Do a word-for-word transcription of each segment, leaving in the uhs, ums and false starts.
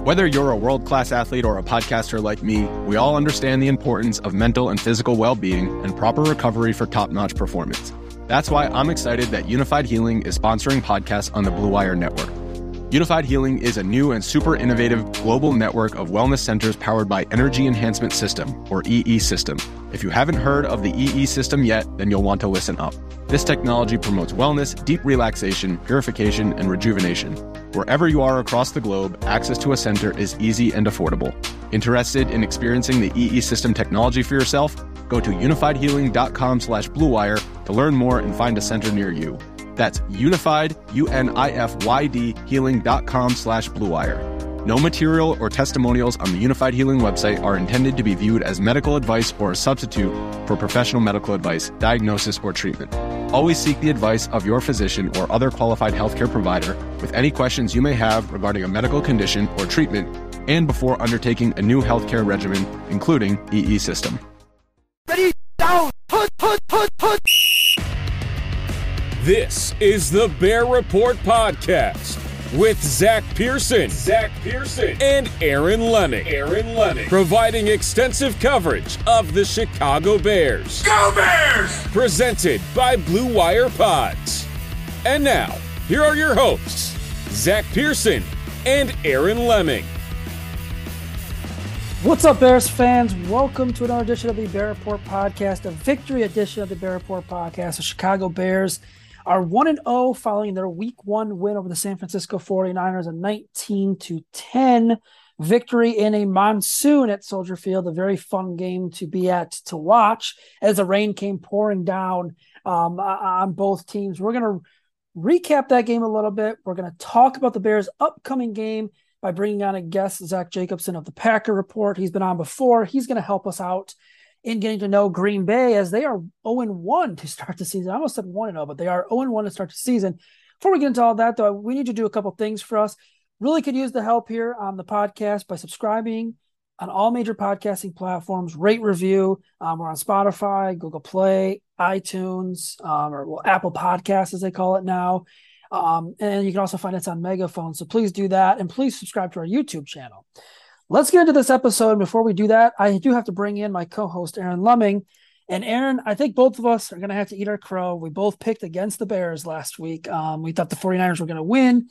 Whether you're a world-class athlete or a podcaster like me, we all understand the importance of mental and physical well-being and proper recovery for top-notch performance. That's why I'm excited that Unified Healing is sponsoring podcasts on the Blue Wire Network. Unified Healing is a new and super innovative global network of wellness centers powered by Energy Enhancement System, or E E System. If you haven't heard of the E E System yet, then you'll want to listen up. This technology promotes wellness, deep relaxation, purification, and rejuvenation. Wherever you are across the globe, access to a center is easy and affordable. Interested in experiencing the E E System technology for yourself? Go to unifiedhealing.com slash bluewire to learn more and find a center near you. That's unified, U N I F Y D, healing.com slash bluewire. No material or testimonials on the Unified Healing website are intended to be viewed as medical advice or a substitute for professional medical advice, diagnosis, or treatment. Always seek the advice of your physician or other qualified healthcare provider with any questions you may have regarding a medical condition or treatment and before undertaking a new healthcare regimen, including E E System. Ready, down, put, put, put, put. This is the Bear Report Podcast with Zach Pearson, Zach Pearson, and Aaron Leming, Aaron Leming, providing extensive coverage of the Chicago Bears. Go Bears! Presented by Blue Wire Pods. And now, here are your hosts, Zach Pearson and Aaron Leming. What's up, Bears fans? Welcome to another edition of the Bear Report Podcast, a victory edition of the Bear Report Podcast. The Chicago Bears are one and oh following their week one win over the San Francisco forty-niners, a nineteen to ten victory in a monsoon at Soldier Field, a very fun game to be at to watch as the rain came pouring down um, on both teams. We're going to recap that game a little bit. We're going to talk about the Bears' upcoming game by bringing on a guest, Zach Jacobson of the Packer Report. He's been on before. He's going to help us out in getting to know Green Bay as they are oh and one to start the season. I almost said one and oh, but they are oh and one to start the season. Before we get into all that, though, we need to do a couple things for us. Really could use the help here on the podcast by subscribing on all major podcasting platforms, rate, review. Um, we're on Spotify, Google Play, iTunes, um, or well, Apple Podcasts, as they call it now. Um, and you can also find us on Megaphone. So please do that. And please subscribe to our YouTube channel. Let's get into this episode. Before we do that, I do have to bring in my co-host, Aaron Leming. And Aaron, I think both of us are going to have to eat our crow. We both picked against the Bears last week. Um, we thought the forty-niners were going to win.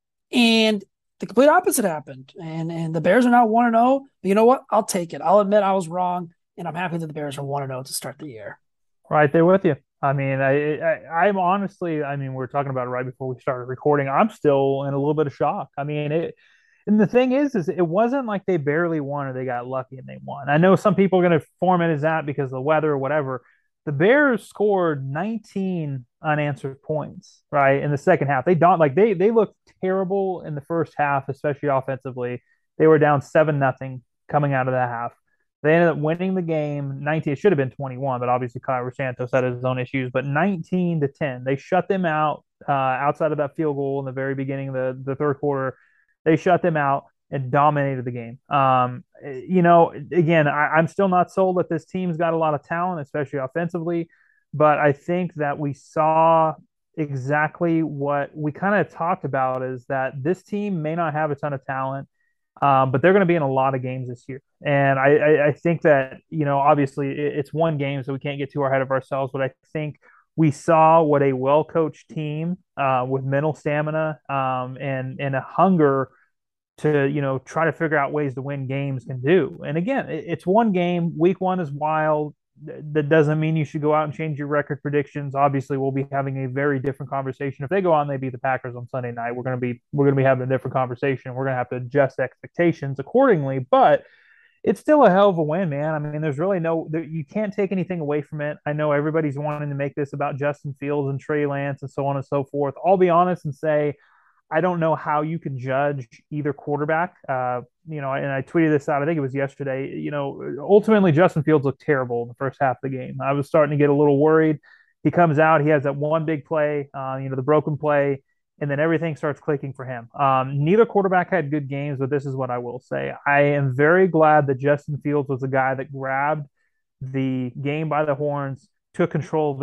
And the complete opposite happened. And and the Bears are now one and oh. But you know what? I'll take it. I'll admit I was wrong. And I'm happy that the Bears are one and oh to start the year. Right there with you. I mean, I, I, I'm honestly, I mean, we were talking about it right before we started recording. I'm still in a little bit of shock. I mean, it, and the thing is, is it wasn't like they barely won or they got lucky and they won. I know some people are going to form it as that because of the weather or whatever. The Bears scored nineteen unanswered points, right, in the second half. They don't like they they looked terrible in the first half, especially offensively. They were down seven nothing coming out of that half. They ended up winning the game nineteen. It should have been twenty-one, but obviously Kyle Santos had his own issues. But nineteen to ten, they shut them out uh, outside of that field goal in the very beginning of the, the third quarter. They shut them out and dominated the game. Um, you know, again, I, I'm still not sold that this team's got a lot of talent, especially offensively. But I think that we saw exactly what we kind of talked about is that this team may not have a ton of talent. Um, but they're going to be in a lot of games this year. And I, I, I think that, you know, obviously it's one game, so we can't get too ahead of ourselves. But I think we saw what a well-coached team uh, with mental stamina um, and, and a hunger to, you know, try to figure out ways to win games can do. And again, it's one game. Week one is wild. That doesn't mean you should go out and change your record predictions. Obviously, we'll be having a very different conversation. If they go on, they beat the Packers on Sunday night. We're going to be we're going to be having a different conversation. We're going to have to adjust expectations accordingly. But it's still a hell of a win, man. I mean, there's really no you can't take anything away from it. I know everybody's wanting to make this about Justin Fields and Trey Lance and so on and so forth. I'll be honest and say I don't know how you can judge either quarterback. Uh, you know, and I tweeted this out. I think it was yesterday. You know, ultimately Justin Fields looked terrible in the first half of the game. I was starting to get a little worried. He comes out. He has that one big play, uh, you know, the broken play, and then everything starts clicking for him. Um, neither quarterback had good games, but this is what I will say. I am very glad that Justin Fields was the guy that grabbed the game by the horns, took control of it,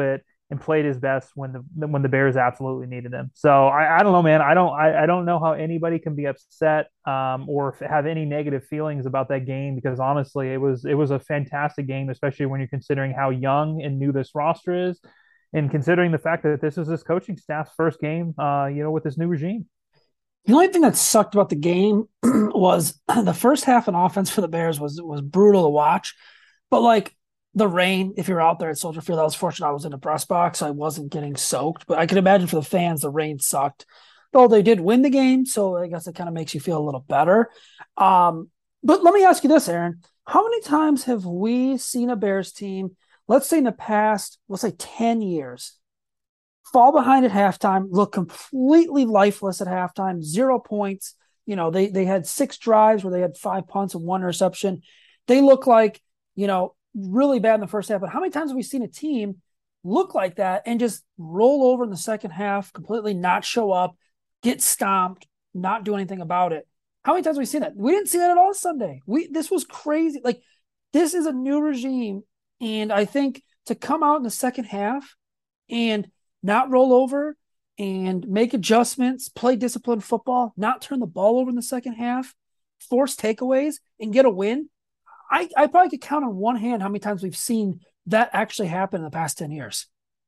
and played his best when the when the Bears absolutely needed him. So I, I don't know, man. I don't I, I don't know how anybody can be upset um, or have any negative feelings about that game, because honestly, it was it was a fantastic game, especially when you're considering how young and new this roster is, and considering the fact that this is this coaching staff's first game, uh, you know, with this new regime. The only thing that sucked about the game was the first half on offense for the Bears was was brutal to watch, but like the rain, if you're out there at Soldier Field, I was fortunate I was in the press box, so I wasn't getting soaked. But I can imagine for the fans, the rain sucked. Though they did win the game, so I guess it kind of makes you feel a little better. Um, but let me ask you this, Aaron. How many times have we seen a Bears team, let's say in the past, let's say ten years, fall behind at halftime, look completely lifeless at halftime, zero points. You know, they they had six drives where they had five punts and one interception. They look like, you know, really bad in the first half. But how many times have we seen a team look like that and just roll over in the second half, completely not show up, get stomped, not do anything about it? How many times have we seen that? We didn't see that at all Sunday. We This was crazy. Like, this is a new regime. And I think to come out in the second half and not roll over and make adjustments, play disciplined football, not turn the ball over in the second half, force takeaways, and get a win. I, I probably could count on one hand how many times we've seen that actually happen in the past ten years.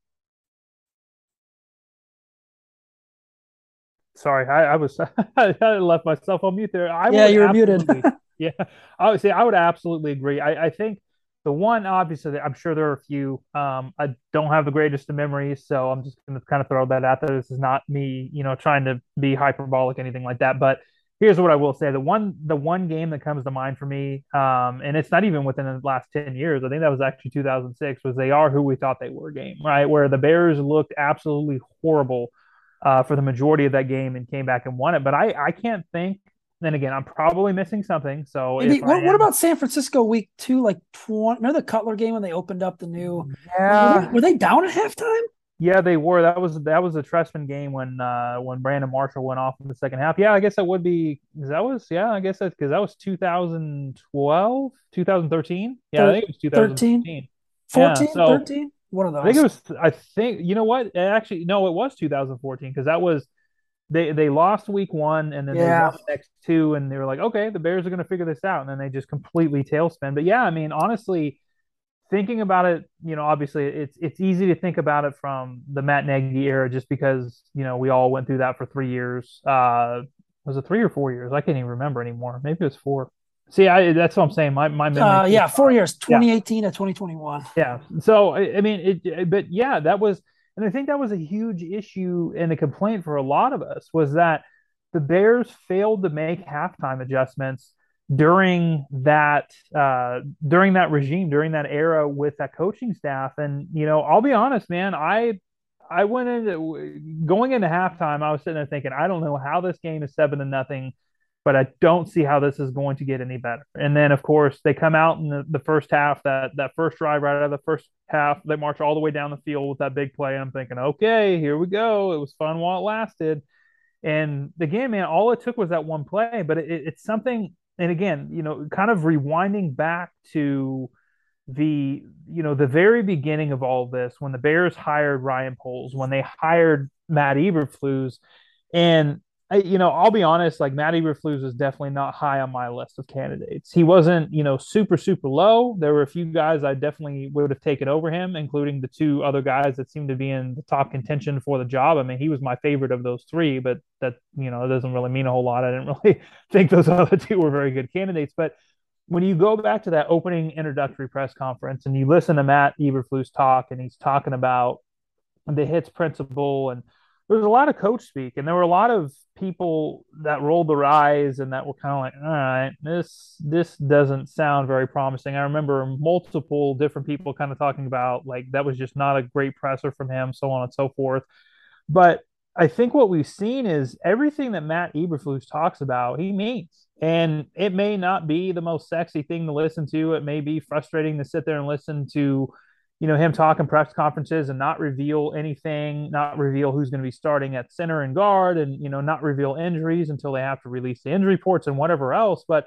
Sorry, I, I was I left myself on mute there. I yeah, you were muted. yeah, I would say I would absolutely agree. I, I think the one, obviously, I'm sure there are a few. Um, I don't have the greatest of memories, so I'm just going to kind of throw that out there. This is not me, you know, trying to be hyperbolic, anything like that. But here's what I will say: the one, the one game that comes to mind for me, um, and it's not even within the last ten years. I think that was actually two thousand six. Was "They Are Who We Thought They Were" game, right, where the Bears looked absolutely horrible uh, for the majority of that game and came back and won it. But I, I can't think. Then again, I'm probably missing something. So Maybe, what, am, what about San Francisco week two, like twenty? Remember the Cutler game when they opened up the new? Yeah, were they, were they down at halftime? Yeah, they were. That was that was a Trestman game when uh, when Brandon Marshall went off in the second half. Yeah, I guess that would be. That was yeah, I guess that because that was two thousand twelve, two thousand thirteen. Yeah, I think it was two thousand thirteen. fourteen, yeah, so, thirteen. One of those. I think it was. I think you know what? Actually, no, it was two thousand fourteen because that was they they lost week one and then yeah. they won the next two and they were like, okay, the Bears are going to figure this out, and then they just completely tailspin. But yeah, I mean, honestly, thinking about it, you know, obviously it's it's easy to think about it from the Matt Nagy era, just because you know we all went through that for three years. Uh, was it three or four years? I can't even remember anymore. Maybe it was four. See, I, that's what I'm saying. My my memory. Uh, yeah, four years, twenty eighteen yeah. to twenty twenty-one. Yeah. So I, I mean, it. But yeah, that was. And I think that was a huge issue and a complaint for a lot of us, was that the Bears failed to make halftime adjustments during that uh, during that regime, during that era with that coaching staff. And, you know, I'll be honest, man, I I went into going into halftime, I was sitting there thinking, I don't know how this game is seven to nothing, but I don't see how this is going to get any better. And then, of course, they come out in the, the first half, that that first drive right out of the first half, they march all the way down the field with that big play. And I'm thinking, okay, here we go. It was fun while it lasted. And again, man, all it took was that one play. But it, it's something, and again, you know, kind of rewinding back to the, you know, the very beginning of all of this, when the Bears hired Ryan Poles, when they hired Matt Eberflus, and I, you know, I'll be honest, like Matt Eberflus was definitely not high on my list of candidates. He wasn't, you know, super, super low. There were a few guys I definitely would have taken over him, including the two other guys that seemed to be in the top contention for the job. I mean, he was my favorite of those three, but that, you know, it doesn't really mean a whole lot. I didn't really think those other two were very good candidates. But when you go back to that opening introductory press conference and you listen to Matt Eberflus talk, and he's talking about the hits principle, and there was a lot of coach speak, and there were a lot of people that rolled their eyes and that were kind of like, all right, this this doesn't sound very promising. I remember multiple different people kind of talking about like that was just not a great presser from him, so on and so forth. But I think what we've seen is everything that Matt Eberflus talks about, he means. And it may not be the most sexy thing to listen to. It may be frustrating to sit there and listen to, you know, him talk in press conferences and not reveal anything, not reveal who's going to be starting at center and guard, and, you know, not reveal injuries until they have to release the injury reports and whatever else. But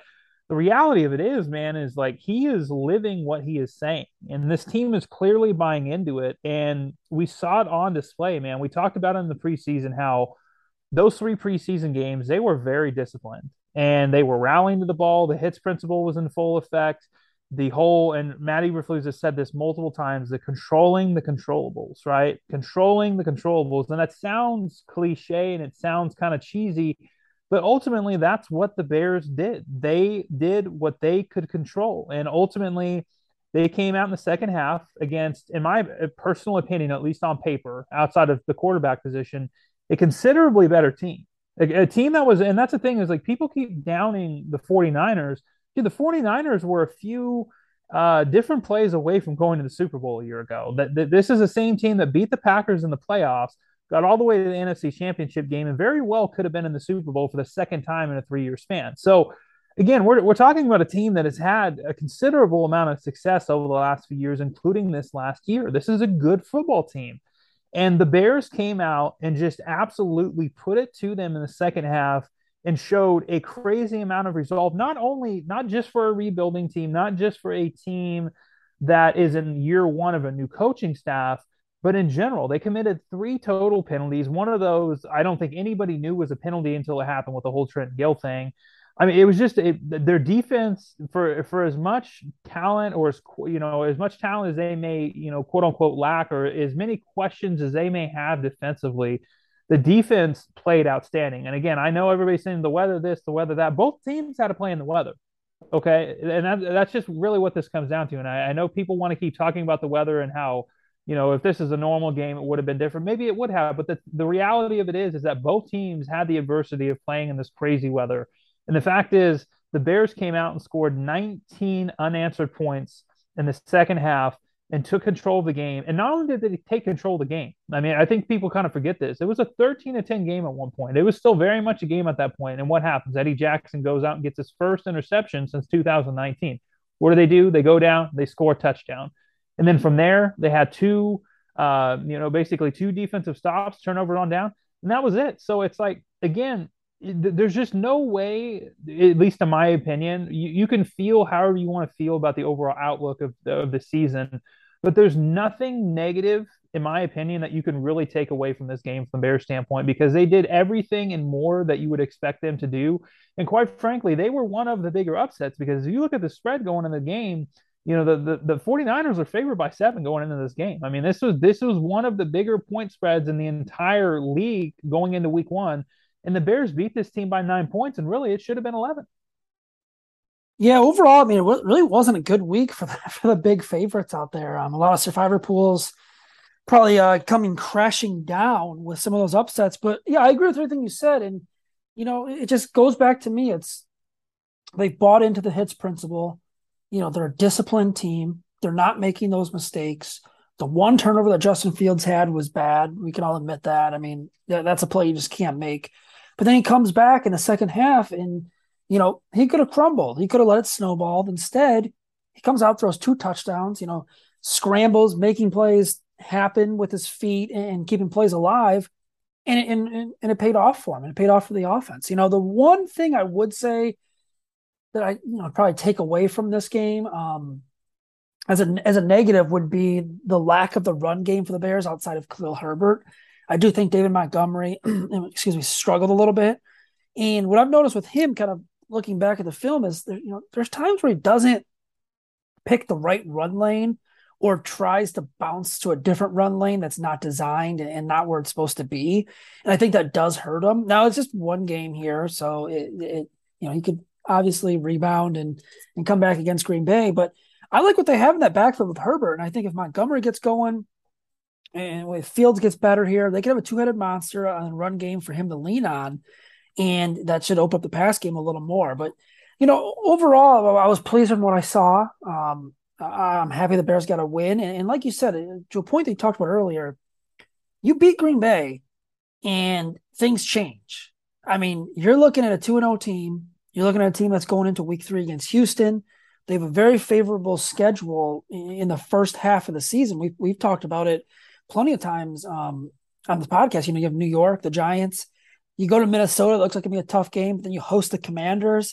the reality of it is, man, is like he is living what he is saying. And this team is clearly buying into it. And we saw it on display, man. We talked about it in the preseason how those three preseason games, they were very disciplined and they were rallying to the ball. The hits principle was in full effect. The whole, and Matt Eberflus has said this multiple times, the controlling the controllables, right? Controlling the controllables. And that sounds cliche and it sounds kind of cheesy, but ultimately that's what the Bears did. They did what they could control. And ultimately they came out in the second half against, in my personal opinion, at least on paper, outside of the quarterback position, a considerably better team. A, a team that was, and that's the thing is like people keep downing the 49ers. Dude, the 49ers were a few uh, different plays away from going to the Super Bowl a year ago. That, that this is the same team that beat the Packers in the playoffs, got all the way to the N F C Championship game, and very well could have been in the Super Bowl for the second time in a three-year span. So, again, we're we're talking about a team that has had a considerable amount of success over the last few years, including this last year. This is a good football team. And the Bears came out and just absolutely put it to them in the second half and showed a crazy amount of resolve, not only, not just for a rebuilding team, not just for a team that is in year one of a new coaching staff, but in general. They committed three total penalties. One of those, I don't think anybody knew was a penalty until it happened with the whole Trent Gill thing. I mean, it was just it, their defense for for as much talent or as you know as much talent as they may you know quote unquote lack, or as many questions as they may have defensively, the defense played outstanding. And again, I know everybody's saying the weather this, the weather that. Both teams had to play in the weather, okay, and that, that's just really what this comes down to. And I, I know people want to keep talking about the weather and how you know if this is a normal game, it would have been different. Maybe it would have, but the the reality of it is is that both teams had the adversity of playing in this crazy weather. And the fact is, the Bears came out and scored nineteen unanswered points in the second half and took control of the game. And not only did they take control of the game, I mean, I think people kind of forget this. It was a thirteen to ten game at one point. It was still very much a game at that point. And what happens? Eddie Jackson goes out and gets his first interception since two thousand nineteen. What do they do? They go down, they score a touchdown. And then from there, they had two, uh, you know, basically two defensive stops, turnover on down, and that was it. So it's like, again, there's just no way, at least in my opinion, you, you can feel however you want to feel about the overall outlook of the, of the season, but there's nothing negative, in my opinion, that you can really take away from this game from the Bears standpoint, because they did everything and more that you would expect them to do. And quite frankly, they were one of the bigger upsets, because if you look at the spread going in the game, you know, the, the, the 49ers are favored by seven going into this game. I mean, this was, this was one of the bigger point spreads in the entire league going into week one. And the Bears beat this team by nine points, and really it should have been eleven. Yeah, overall, I mean, it really wasn't a good week for the, for the big favorites out there. Um, a lot of survivor pools probably uh, coming crashing down with some of those upsets. But, yeah, I agree with everything you said. And, you know, it just goes back to me. It's they've bought into the hits principle. You know, they're a disciplined team. They're not making those mistakes. The one turnover that Justin Fields had was bad. We can all admit that. I mean, that's a play you just can't make. But then he comes back in the second half and, you know, he could have crumbled. He could have let it snowball. Instead, he comes out, throws two touchdowns, you know, scrambles, making plays happen with his feet and keeping plays alive. And, and, and it paid off for him. And it paid off for the offense. You know, the one thing I would say that I, you know, probably take away from this game um, as a, as a negative would be the lack of the run game for the Bears outside of Khalil Herbert. I do think David Montgomery, excuse me, struggled a little bit. And what I've noticed with him, kind of looking back at the film, is there, you know, there's times where he doesn't pick the right run lane or tries to bounce to a different run lane that's not designed and not where it's supposed to be. And I think that does hurt him. Now it's just one game here, so it, it you know, he could obviously rebound and and come back against Green Bay. But I like what they have in that backfield with Herbert, and I think if Montgomery gets going, and if Fields gets better here, they could have a two-headed monster on a run game for him to lean on, and that should open up the pass game a little more. But, you know, overall, I was pleased with what I saw. Um, I'm happy the Bears got a win. And, and like you said, to a point that you talked about earlier, you beat Green Bay, and things change. I mean, you're looking at a two and oh team. You're looking at a team that's going into week three against Houston. They have a very favorable schedule in the first half of the season. We've, we've talked about it plenty of times um, on the podcast. You know, you have New York, the Giants. You go to Minnesota, it looks like it'll be a tough game, but then you host the Commanders.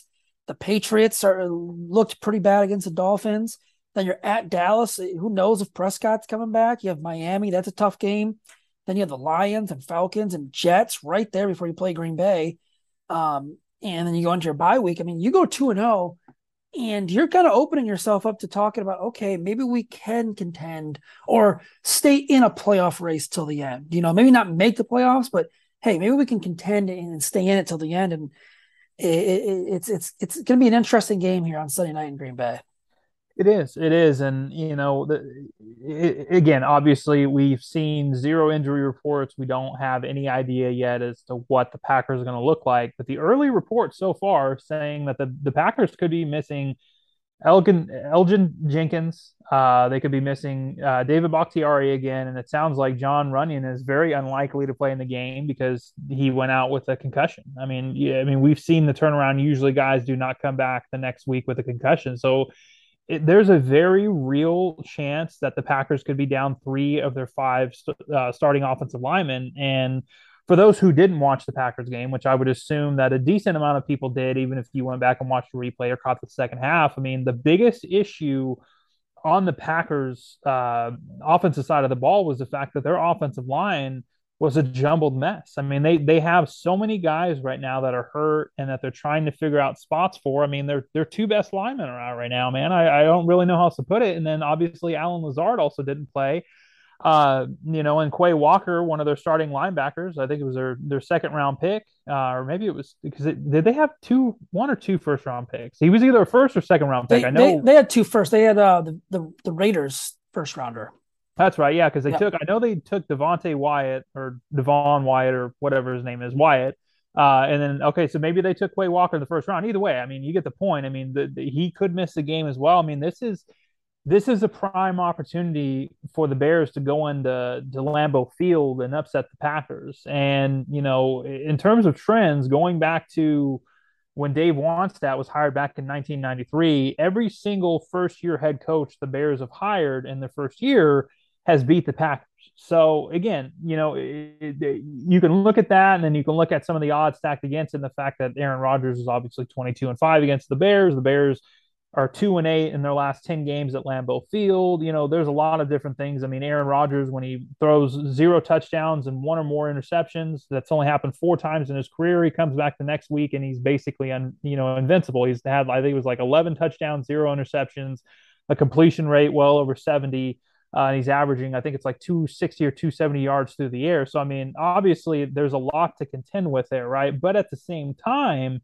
The Patriots are looked pretty bad against the Dolphins. Then you're at Dallas. Who knows if Prescott's coming back? You have Miami. That's a tough game. Then you have the Lions and Falcons and Jets right there before you play Green Bay. Um, and then you go into your bye week. I mean, you go two and oh, and you're kind of opening yourself up to talking about, okay, maybe we can contend or stay in a playoff race till the end. You know, maybe not make the playoffs, but hey, maybe we can contend and stay in it till the end. And it, it, it's it's it's going to be an interesting game here on Sunday night in Green Bay. It is. It is. And, you know, the, it, again, obviously, we've seen zero injury reports. We don't have any idea yet as to what the Packers are going to look like. But the early reports so far saying that the, the Packers could be missing Elgin, Elgin Jenkins. Uh, they could be missing uh, David Bakhtiari again. And it sounds like John Runyon is very unlikely to play in the game because he went out with a concussion. I mean, yeah, I mean, we've seen the turnaround. Usually guys do not come back the next week with a concussion. So, It, there's a very real chance that the Packers could be down three of their five uh, starting offensive linemen. And for those who didn't watch the Packers game, which I would assume that a decent amount of people did, even if you went back and watched the replay or caught the second half, I mean, the biggest issue on the Packers uh, offensive side of the ball was the fact that their offensive line was a jumbled mess. I mean, they they have so many guys right now that are hurt and that they're trying to figure out spots for. I mean, their their two best linemen are out right now, man. I, I don't really know how else to put it. And then obviously Alan Lazard also didn't play. Uh, you know, and Quay Walker, one of their starting linebackers, I think it was their their second round pick, uh, or maybe it was because it, did they have two, one or two first round picks? He was either a first or second round pick. They, I know they, they had two first. They had uh, the, the the Raiders first rounder. That's right, yeah, because they yeah. took. I know they took Devontae Wyatt or Devon Wyatt or whatever his name is, Wyatt, uh, and then okay, so maybe they took Quay Walker in the first round. Either way, I mean, you get the point. I mean, the, the, he could miss the game as well. I mean, this is this is a prime opportunity for the Bears to go into to Lambeau Field and upset the Packers. And you know, in terms of trends, going back to when Dave Wannstedt was hired back in nineteen ninety-three, every single first-year head coach the Bears have hired in their first year has beat the Packers. So again, you know, it, it, you can look at that, and then you can look at some of the odds stacked against it, and the fact that Aaron Rodgers is obviously twenty-two and five against the Bears. The Bears are two and eight in their last ten games at Lambeau Field. You know, there's a lot of different things. I mean, Aaron Rodgers, when he throws zero touchdowns and one or more interceptions, that's only happened four times in his career. He comes back the next week and he's basically, un, you know, invincible. He's had, I think it was like eleven touchdowns, zero interceptions, a completion rate well over seventy. Uh, and he's averaging, I think it's like two sixty or two seventy yards through the air. So, I mean, obviously there's a lot to contend with there, right? But at the same time,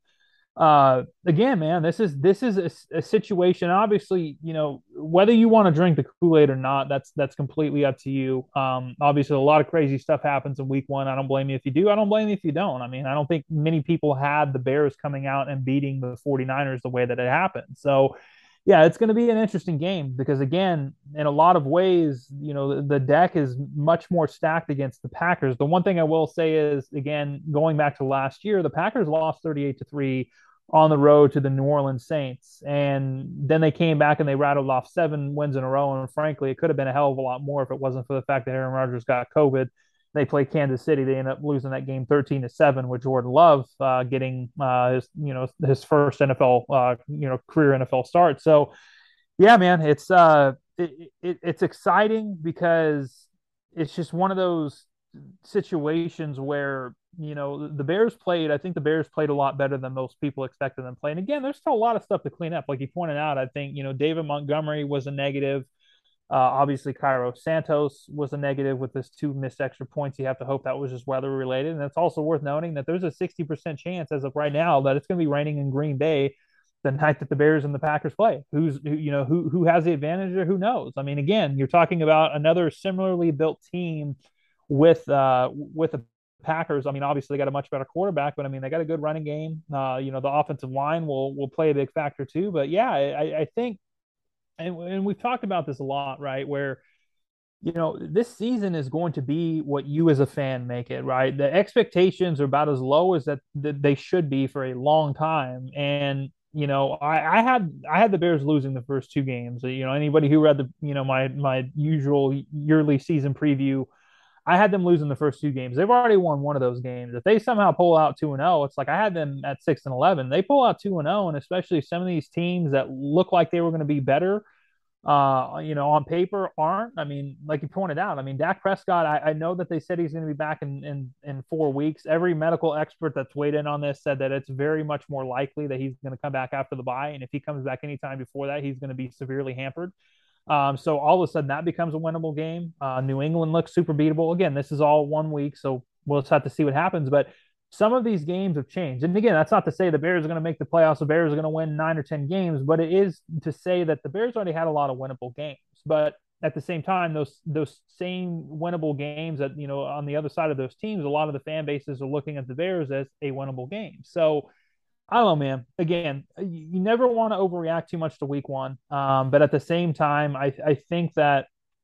uh, again, man, this is this is a, a situation. Obviously, you know, whether you want to drink the Kool-Aid or not, that's that's completely up to you. Um, obviously, a lot of crazy stuff happens in week one. I don't blame you if you do. I don't blame you if you don't. I mean, I don't think many people had the Bears coming out and beating the 49ers the way that it happened. So, yeah, it's going to be an interesting game because, again, in a lot of ways, you know, the, the deck is much more stacked against the Packers. The one thing I will say is, again, going back to last year, the Packers lost thirty-eight to three on the road to the New Orleans Saints. And then they came back and they rattled off seven wins in a row. And frankly, it could have been a hell of a lot more if it wasn't for the fact that Aaron Rodgers got COVID. They play Kansas City. They end up losing that game thirteen to seven with Jordan Love uh, getting uh, his, you know, his first N F L, uh, you know, career N F L start. So, yeah, man, it's uh, it, it, it's exciting because it's just one of those situations where, you know, the Bears played. I think the Bears played a lot better than most people expected them to play. And again, there's still a lot of stuff to clean up. Like you pointed out, I think, you know, David Montgomery was a negative. Uh, obviously, Cairo Santos was a negative with his two missed extra points. You have to hope that was just weather related. And it's also worth noting that there's a sixty percent chance as of right now that it's going to be raining in Green Bay the night that the Bears and the Packers play. Who's, who, you know, who, who has the advantage or who knows? I mean, again, you're talking about another similarly built team with, uh, with the Packers. I mean, obviously they got a much better quarterback, but I mean, they got a good running game. Uh, you know, the offensive line will, will play a big factor too, but yeah, I, I think, And, and we've talked about this a lot, right? Where, you know, this season is going to be what you as a fan make it, right? The expectations are about as low as that, that they should be for a long time. And, you know, I, I had I had the Bears losing the first two games. You know, anybody who read the, you know, my my usual yearly season preview, I had them losing the first two games. They've already won one of those games. If they somehow pull out two and zero, it's like I had them at six and eleven. They pull out two and zero, and especially some of these teams that look like they were going to be better, uh, you know, on paper aren't. I mean, like you pointed out, I mean, Dak Prescott. I, I know that they said he's going to be back in, in in four weeks. Every medical expert that's weighed in on this said that it's very much more likely that he's going to come back after the bye, and if he comes back anytime before that, he's going to be severely hampered. Um, so all of a sudden that becomes a winnable game. Uh, New England looks super beatable. Again, this is all one week, so we'll just have to see what happens. But some of these games have changed. And again, that's not to say the Bears are going to make the playoffs. The Bears are going to win nine or ten games, but it is to say that the Bears already had a lot of winnable games. But at the same time, those those same winnable games that, you know, on the other side of those teams, a lot of the fan bases are looking at the Bears as a winnable game. So I don't know, man. Again, you never want to overreact too much to week one. Um, but at the same time, I, I think that,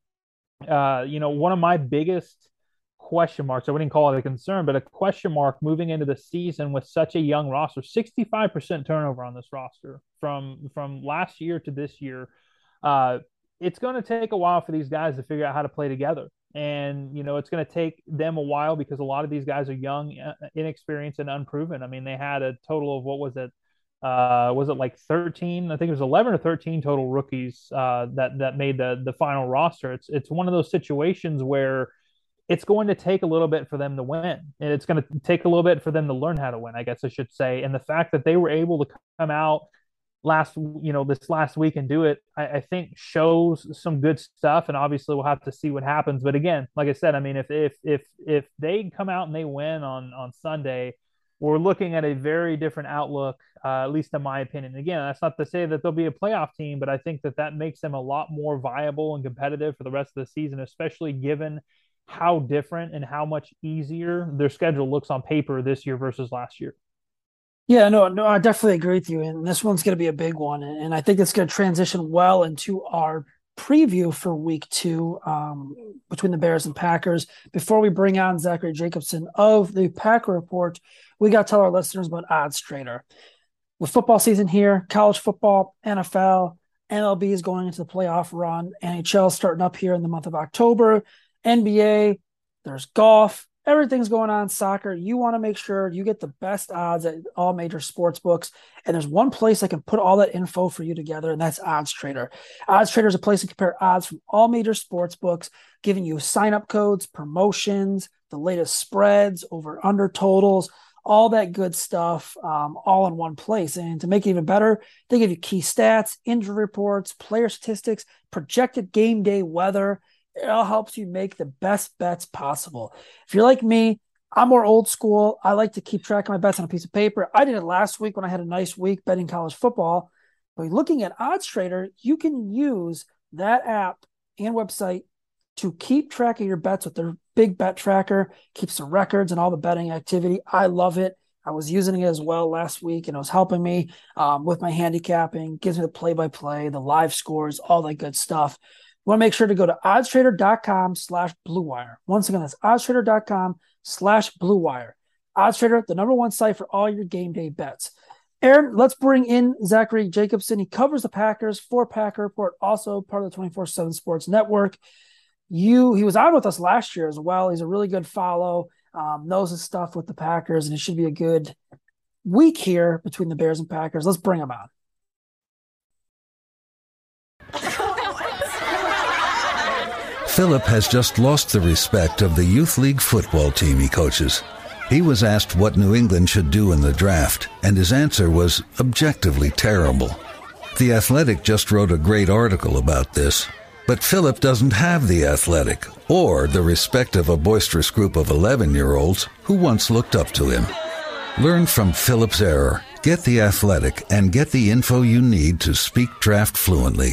uh, you know, one of my biggest question marks, I wouldn't call it a concern, but a question mark moving into the season with such a young roster, sixty-five percent turnover on this roster from, from last year to this year. Uh, it's going to take a while for these guys to figure out how to play together. And, you know, it's going to take them a while because a lot of these guys are young, inexperienced, and unproven. I mean, they had a total of, what was it? Uh, was it like thirteen? I think it was eleven or thirteen total rookies uh, that that made the the final roster. It's it's one of those situations where it's going to take a little bit for them to win, and it's going to take a little bit for them to learn how to win, I guess I should say. And the fact that they were able to come out last, you know, this last week and do it, I, I think shows some good stuff. And obviously we'll have to see what happens. But again, like I said, I mean, if if if if they come out and they win on on Sunday, we're looking at a very different outlook, uh, at least in my opinion. Again, that's not to say that they'll be a playoff team, but I think that that makes them a lot more viable and competitive for the rest of the season, especially given how different and how much easier their schedule looks on paper this year versus last year. Yeah, no, no, I definitely agree with you. And this one's going to be a big one. And I think it's going to transition well into our preview for week two um, between the Bears and Packers. Before we bring on Zachary Jacobson of the Packer Report, we got to tell our listeners about OddsTrader. With football season here, college football, N F L, M L B is going into the playoff run, N H L starting up here in the month of October, N B A, there's golf, everything's going on, soccer. You want to make sure you get the best odds at all major sports books. And there's one place that can put all that info for you together, and that's OddsTrader. OddsTrader is a place to compare odds from all major sports books, giving you sign-up codes, promotions, the latest spreads, over-under totals, all that good stuff, um, all in one place. And to make it even better, they give you key stats, injury reports, player statistics, projected game day weather. It all helps you make the best bets possible. If you're like me, I'm more old school. I like to keep track of my bets on a piece of paper. I did it last week when I had a nice week betting college football. But looking at OddsTrader, you can use that app and website to keep track of your bets with their big bet tracker, keeps the records and all the betting activity. I love it. I was using it as well last week, and it was helping me um, with my handicapping, gives me the play-by-play, the live scores, all that good stuff. You want to make sure to go to oddstrader.com slash Blue Wire. Once again, that's oddstrader.com slash Blue Wire. OddsTrader, the number one site for all your game day bets. Aaron, let's bring in Zachary Jacobson. He covers the Packers for Packer Report, also part of the twenty-four seven Sports Network. You, he was on with us last year as well. He's a really good follow, um, knows his stuff with the Packers, and it should be a good week here between the Bears and Packers. Let's bring him on. Philip has just lost the respect of the youth league football team he coaches. He was asked what New England should do in the draft, and his answer was objectively terrible. The Athletic just wrote a great article about this, but Philip doesn't have the Athletic or the respect of a boisterous group of eleven-year-olds who once looked up to him. Learn from Philip's error, get the Athletic, and get the info you need to speak draft fluently.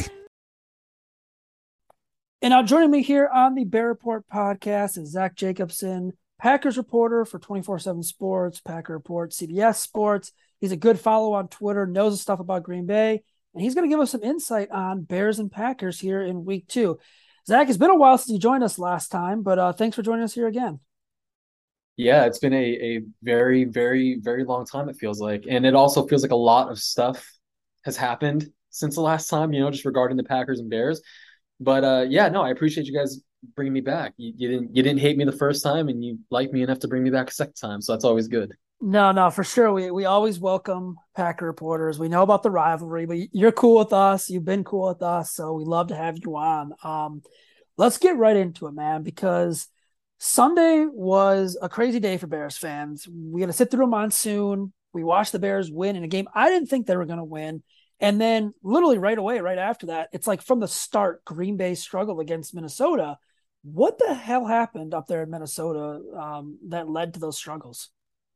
And now joining me here on the Bear Report podcast is Zach Jacobson, Packers reporter for twenty-four seven Sports, Packer Report, C B S Sports. He's a good follow on Twitter, knows the stuff about Green Bay, and he's going to give us some insight on Bears and Packers here in week two. Zach, it's been a while since you joined us last time, but uh, thanks for joining us here again. Yeah, it's been a, a very, very, very long time, it feels like. And it also feels like a lot of stuff has happened since the last time, you know, just regarding the Packers and Bears. But uh, yeah, no, I appreciate you guys bringing me back. You, you didn't you didn't hate me the first time, and you liked me enough to bring me back a second time. So that's always good. No, no, for sure. We we always welcome Packer reporters. We know about the rivalry, but you're cool with us. You've been cool with us, so we love to have you on. Um, let's get right into it, man, because Sunday was a crazy day for Bears fans. We had to sit through a monsoon. We watched the Bears win in a game I didn't think they were going to win. And then literally right away, right after that, it's like from the start, Green Bay struggled against Minnesota. What the hell happened up there in Minnesota um, that led to those struggles?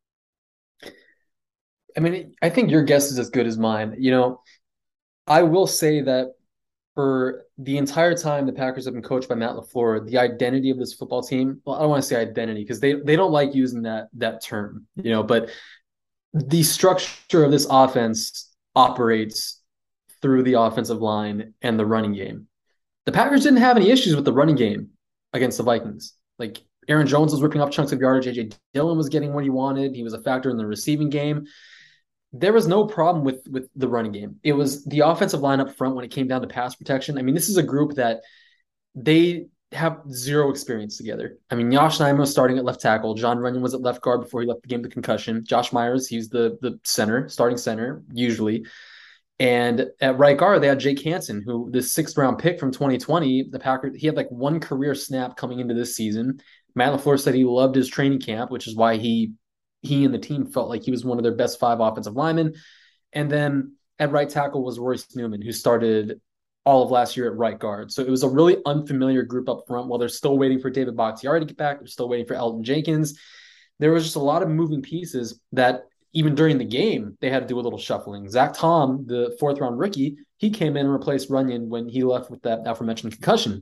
I mean, I think your guess is as good as mine. You know, I will say that for the entire time the Packers have been coached by Matt LaFleur, the identity of this football team, well, I don't want to say identity because they, they don't like using that, that term, you know, but the structure of this offense operates through the offensive line and the running game. The Packers didn't have any issues with the running game against the Vikings. Like Aaron Jones was ripping off chunks of yardage. A J Dillon was getting what he wanted. He was a factor in the receiving game. There was no problem with, with the running game. It was the offensive line up front when it came down to pass protection. I mean, this is a group that they have zero experience together. I mean, Yosh Nijman was starting at left tackle. John Runyon was at left guard before he left the game with concussion. Josh Myers, he's the the center, starting center, usually. And at right guard, they had Jake Hansen, who the sixth round pick from twenty twenty, the Packers, he had like one career snap coming into this season. Matt LaFleur said he loved his training camp, which is why he he and the team felt like he was one of their best five offensive linemen. And then at right tackle was Royce Newman, who started all of last year at right guard. So it was a really unfamiliar group up front. While they're still waiting for David Bakhtiari to get back, they're still waiting for Elgton Jenkins. There was just a lot of moving pieces that even during the game, they had to do a little shuffling. Zach Tom, the fourth round rookie, he came in and replaced Runyon when he left with that aforementioned concussion.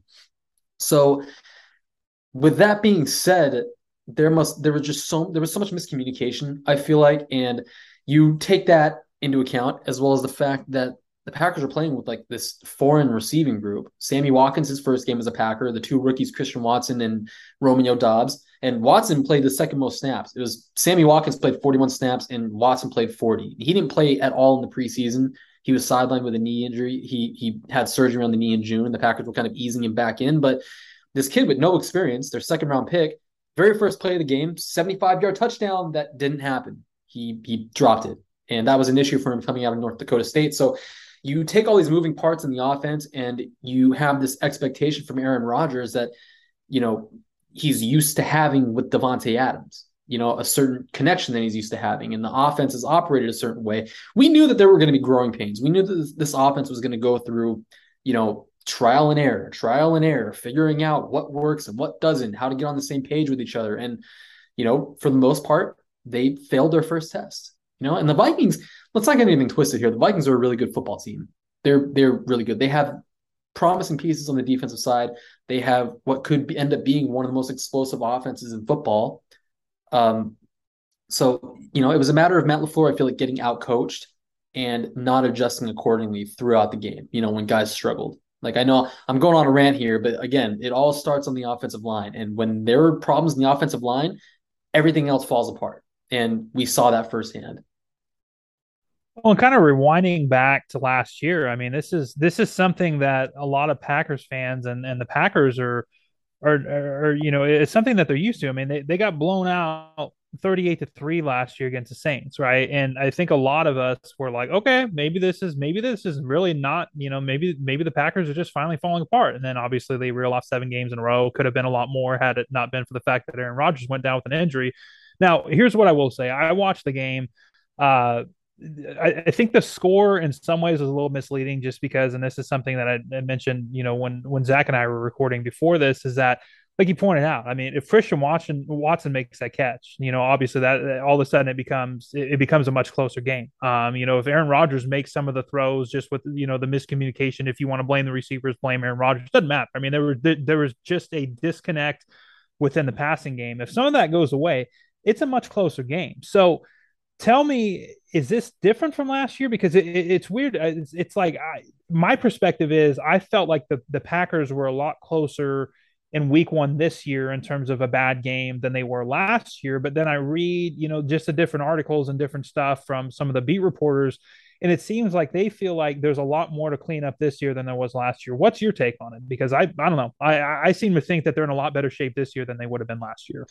So with that being said, there must there was just so there was so much miscommunication, I feel like, and you take that into account as well as the fact that the Packers are playing with like this foreign receiving group. Sammy Watkins, his first game as a Packer, the two rookies, Christian Watson and Romeo Doubs. And Watson played the second most snaps. It was Sammy Watkins played forty-one snaps and Watson played forty. He didn't play at all in the preseason. He was sidelined with a knee injury. He he had surgery on the knee in June. The Packers were kind of easing him back in. But this kid with no experience, their second round pick, very first play of the game, seventy-five yard touchdown, that didn't happen. He he dropped it. And that was an issue for him coming out of North Dakota State. So you take all these moving parts in the offense and you have this expectation from Aaron Rodgers that, you know, he's used to having with Davante Adams, you know, a certain connection that he's used to having. And the offense is operated a certain way. We knew that there were going to be growing pains. We knew that this, this offense was going to go through, you know, trial and error, trial and error, figuring out what works and what doesn't, how to get on the same page with each other. And, you know, for the most part, they failed their first test, you know, and the Vikings, let's not get anything twisted here. The Vikings are a really good football team. They're, they're really good. They have promising pieces on the defensive side. They have what could be, end up being one of the most explosive offenses in football. Um, so, you know, it was a matter of Matt LaFleur, I feel like, getting out-coached and not adjusting accordingly throughout the game, you know, when guys struggled. Like, I know I'm going on a rant here, but again, it all starts on the offensive line. And when there are problems in the offensive line, everything else falls apart. And we saw that firsthand. Well, and kind of rewinding back to last year, I mean, this is this is something that a lot of Packers fans and, and the Packers are, are, are, you know, it's something that they're used to. I mean, they, they got blown out thirty-eight to three last year against the Saints, right? And I think a lot of us were like, okay, maybe this is maybe this is really not, you know, maybe maybe the Packers are just finally falling apart. And then obviously they reeled off seven games in a row. Could have been a lot more had it not been for the fact that Aaron Rodgers went down with an injury. Now, here's what I will say. I watched the game. Uh, I, I think the score in some ways was a little misleading just because, and this is something that I, I mentioned, you know, when, when Zach and I were recording before this, is that, like you pointed out, I mean, if Christian Watson, Watson makes that catch, you know, obviously that all of a sudden it becomes, it, it becomes a much closer game. Um, you know, if Aaron Rodgers makes some of the throws just with, you know, the miscommunication, if you want to blame the receivers, blame Aaron Rodgers, doesn't matter. I mean, there was, there was just a disconnect within the passing game. If some of that goes away, it's a much closer game. So, tell me, is this different from last year? Because it, it, it's weird. It's, it's like I, my perspective is I felt like the, the Packers were a lot closer in week one this year in terms of a bad game than they were last year. But then I read, you know, just the different articles and different stuff from some of the beat reporters. And it seems like they feel like there's a lot more to clean up this year than there was last year. What's your take on it? Because I, I don't know. I, I seem to think that they're in a lot better shape this year than they would have been last year.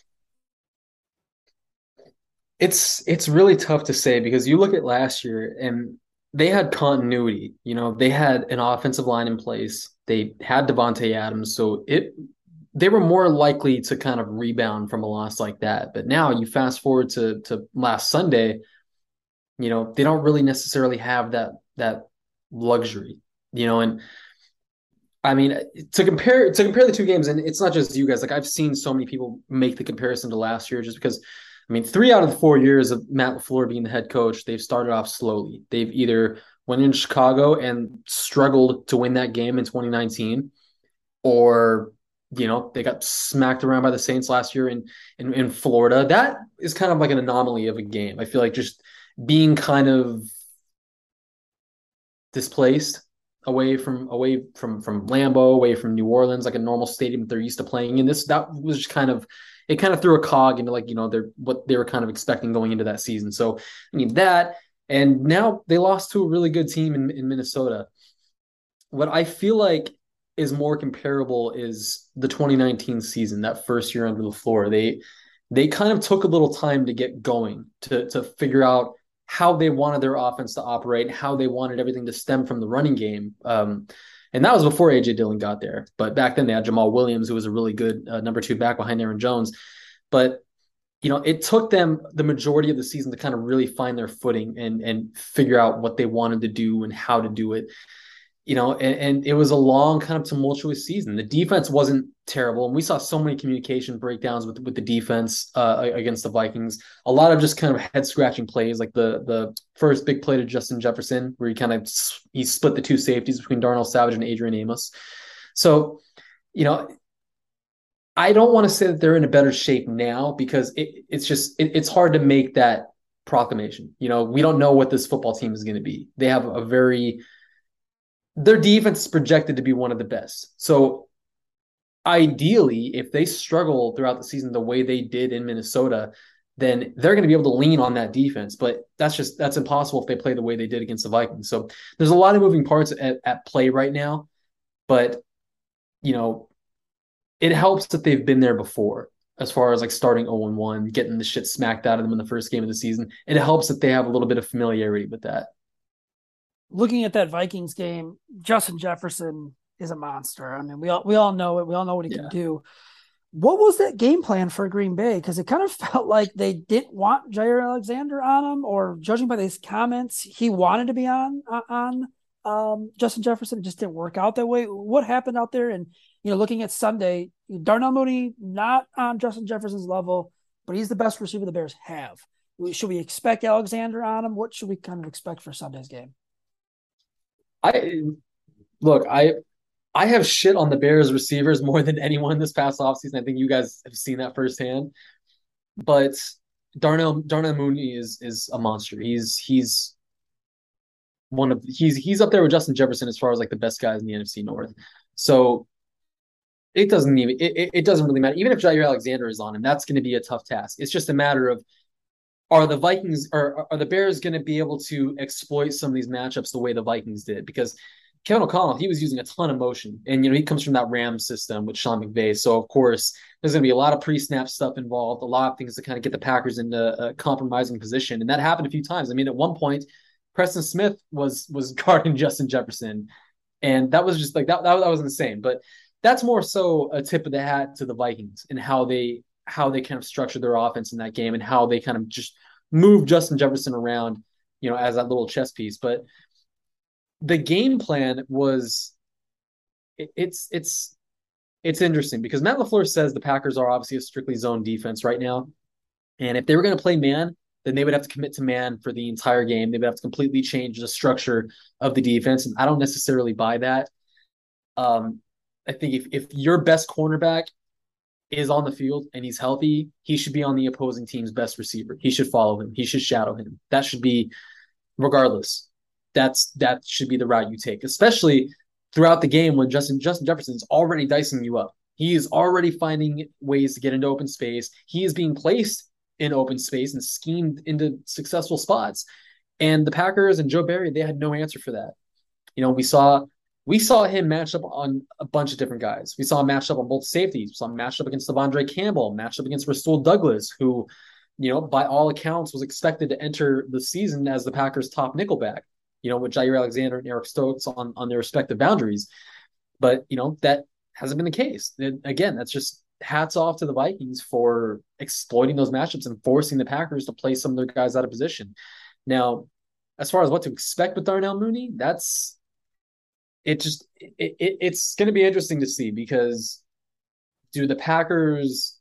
It's it's really tough to say because you look at last year and they had continuity. You know, they had an offensive line in place. They had Davante Adams, so it they were more likely to kind of rebound from a loss like that. But now you fast forward to to last Sunday, you know, they don't really necessarily have that that luxury, you know, and I mean to compare to compare the two games, and it's not just you guys, like I've seen so many people make the comparison to last year just because I mean, three out of the four years of Matt LaFleur being the head coach, they've started off slowly. They've either went in Chicago and struggled to win that game in twenty nineteen, or, you know, they got smacked around by the Saints last year in, in, in Florida. That is kind of like an anomaly of a game. I feel like just being kind of displaced away from away from from Lambeau, away from New Orleans, like a normal stadium that they're used to playing in. This that was just kind of it kind of threw a cog into like, you know, their what they were kind of expecting going into that season. So I mean that, and now they lost to a really good team in, in Minnesota. What I feel like is more comparable is the twenty nineteen season, that first year under LaFleur. They they kind of took a little time to get going, to to figure out how they wanted their offense to operate, how they wanted everything to stem from the running game. Um, and that was before A J Dillon got there. But back then they had Jamal Williams, who was a really good uh, number two back behind Aaron Jones. But, you know, it took them the majority of the season to kind of really find their footing and, and figure out what they wanted to do and how to do it. You know, and, and it was a long kind of tumultuous season. The defense wasn't terrible. And we saw so many communication breakdowns with, with the defense uh, against the Vikings. A lot of just kind of head scratching plays, like the the first big play to Justin Jefferson, where he kind of he split the two safeties between Darnell Savage and Adrian Amos. So, you know, I don't want to say that they're in a better shape now because it, it's just it, it's hard to make that proclamation. You know, we don't know what this football team is going to be. They have a very Their defense is projected to be one of the best. So ideally, if they struggle throughout the season the way they did in Minnesota, then they're going to be able to lean on that defense. But that's just that's impossible if they play the way they did against the Vikings. So there's a lot of moving parts at, at play right now. But, you know, it helps that they've been there before as far as like starting oh and one, getting the shit smacked out of them in the first game of the season. It helps that they have a little bit of familiarity with that. Looking at that Vikings game, Justin Jefferson is a monster. I mean, we all we all know it. We all know what he yeah. can do. What was that game plan for Green Bay? Because it kind of felt like they didn't want Jair Alexander on him, or judging by these comments, he wanted to be on on um, Justin Jefferson. It just didn't work out that way. What happened out there? And, you know, looking at Sunday, Darnell Mooney, not on Justin Jefferson's level, but he's the best receiver the Bears have. Should we expect Alexander on him? What should we kind of expect for Sunday's game? I look, I I have shit on the Bears receivers more than anyone this past offseason. I think you guys have seen that firsthand. But Darnell Darnell Mooney is is a monster. He's he's one of he's he's up there with Justin Jefferson as far as like the best guys in the N F C North. So it doesn't even it, it doesn't really matter. Even if Jair Alexander is on him, that's going to be a tough task. It's just a matter of, Are the Vikings or are the Bears going to be able to exploit some of these matchups the way the Vikings did? Because Kevin O'Connell, he was using a ton of motion, and you know he comes from that Rams system with Sean McVay. So of course, there's going to be a lot of pre-snap stuff involved, a lot of things to kind of get the Packers into a compromising position, and that happened a few times. I mean, at one point, Preston Smith was was guarding Justin Jefferson, and that was just like that. That, that was insane. But that's more so a tip of the hat to the Vikings and how they. how they kind of structured their offense in that game and how they kind of just move Justin Jefferson around, you know, as that little chess piece. But the game plan was it, it's, it's, it's interesting because Matt LaFleur says the Packers are obviously a strictly zone defense right now. And if they were going to play man, then they would have to commit to man for the entire game. They would have to completely change the structure of the defense. And I don't necessarily buy that. Um, I think if, if your best cornerback is on the field and he's healthy, he should be on the opposing team's best receiver. He should follow him. He should shadow him. That should be, regardless, that's that should be the route you take, especially throughout the game when Justin Justin Jefferson is already dicing you up. He is already finding ways to get into open space. He is being placed in open space and schemed into successful spots. And the Packers and Joe Barry, they had no answer for that. You know, we saw we saw him match up on a bunch of different guys. We saw him matched up on both safeties. We saw him matched up against Devondre Campbell, matched up against Rasul Douglas, who, you know, by all accounts was expected to enter the season as the Packers' top nickelback, you know, with Jaire Alexander and Eric Stokes on, on their respective boundaries. But, you know, that hasn't been the case. And again, that's just hats off to the Vikings for exploiting those matchups and forcing the Packers to play some of their guys out of position. Now, as far as what to expect with Darnell Mooney, that's it just it, it, it's going to be interesting to see, because do the Packers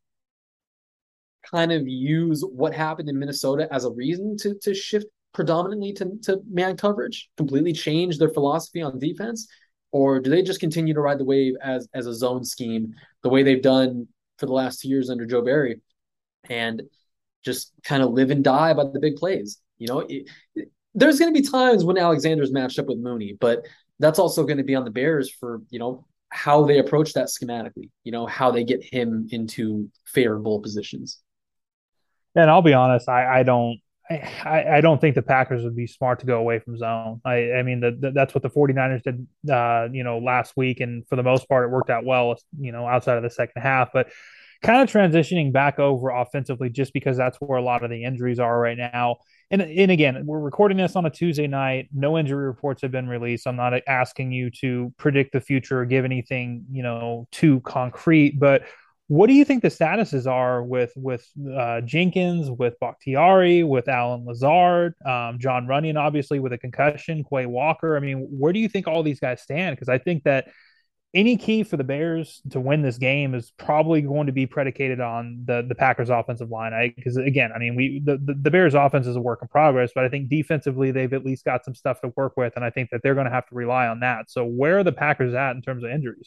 kind of use what happened in Minnesota as a reason to to shift predominantly to, to man coverage, completely change their philosophy on defense? Or do they just continue to ride the wave as as a zone scheme, the way they've done for the last two years under Joe Barry, and just kind of live and die by the big plays? You know, it, it, there's going to be times when Alexander's matched up with Mooney, but that's also going to be on the Bears for, you know, how they approach that schematically, you know, how they get him into favorable positions. And I'll be honest, I, I don't I, I don't think the Packers would be smart to go away from zone. I, I mean, the, the, that's what the 49ers did, uh, you know, last week. And for the most part, it worked out well, you know, outside of the second half. But kind of transitioning back over offensively, just because that's where a lot of the injuries are right now. And, and again, we're recording this on a Tuesday night. No injury reports have been released. I'm not asking you to predict the future or give anything, you know, too concrete, but what do you think the statuses are with with uh, Jenkins, with Bakhtiari, with Allen Lazard, um, John Runyan, obviously with a concussion, Quay Walker? I mean, where do you think all these guys stand? Because I think that any key for the Bears to win this game is probably going to be predicated on the the Packers' offensive line. Because again, I mean, we the, the the Bears' offense is a work in progress, but I think defensively they've at least got some stuff to work with, and I think that they're going to have to rely on that. So where are the Packers at in terms of injuries?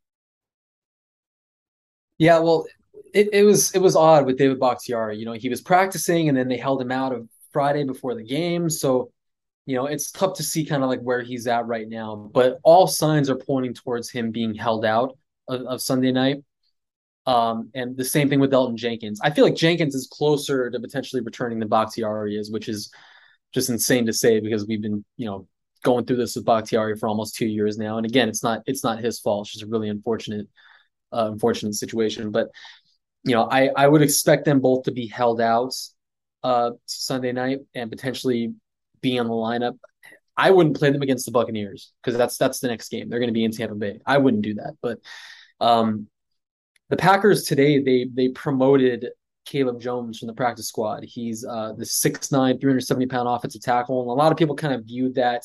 Yeah, well, it, it was it was odd with David Bakhtiari. You know, he was practicing and then they held him out of Friday before the game. So, you know, it's tough to see kind of like where he's at right now. But all signs are pointing towards him being held out of, of Sunday night. Um, and the same thing with Elgton Jenkins. I feel like Jenkins is closer to potentially returning than Bakhtiari is, which is just insane to say because we've been, you know, going through this with Bakhtiari for almost two years now. And again, it's not it's not his fault. It's just a really unfortunate Uh, unfortunate situation. But, you know, I, I would expect them both to be held out uh, Sunday night and potentially be on the lineup. I wouldn't play them against the Buccaneers because that's that's the next game. They're going to be in Tampa Bay. I wouldn't do that. But um, the Packers today, they they promoted Caleb Jones from the practice squad. He's uh, the six nine, three hundred seventy pound offensive tackle. And a lot of people kind of viewed that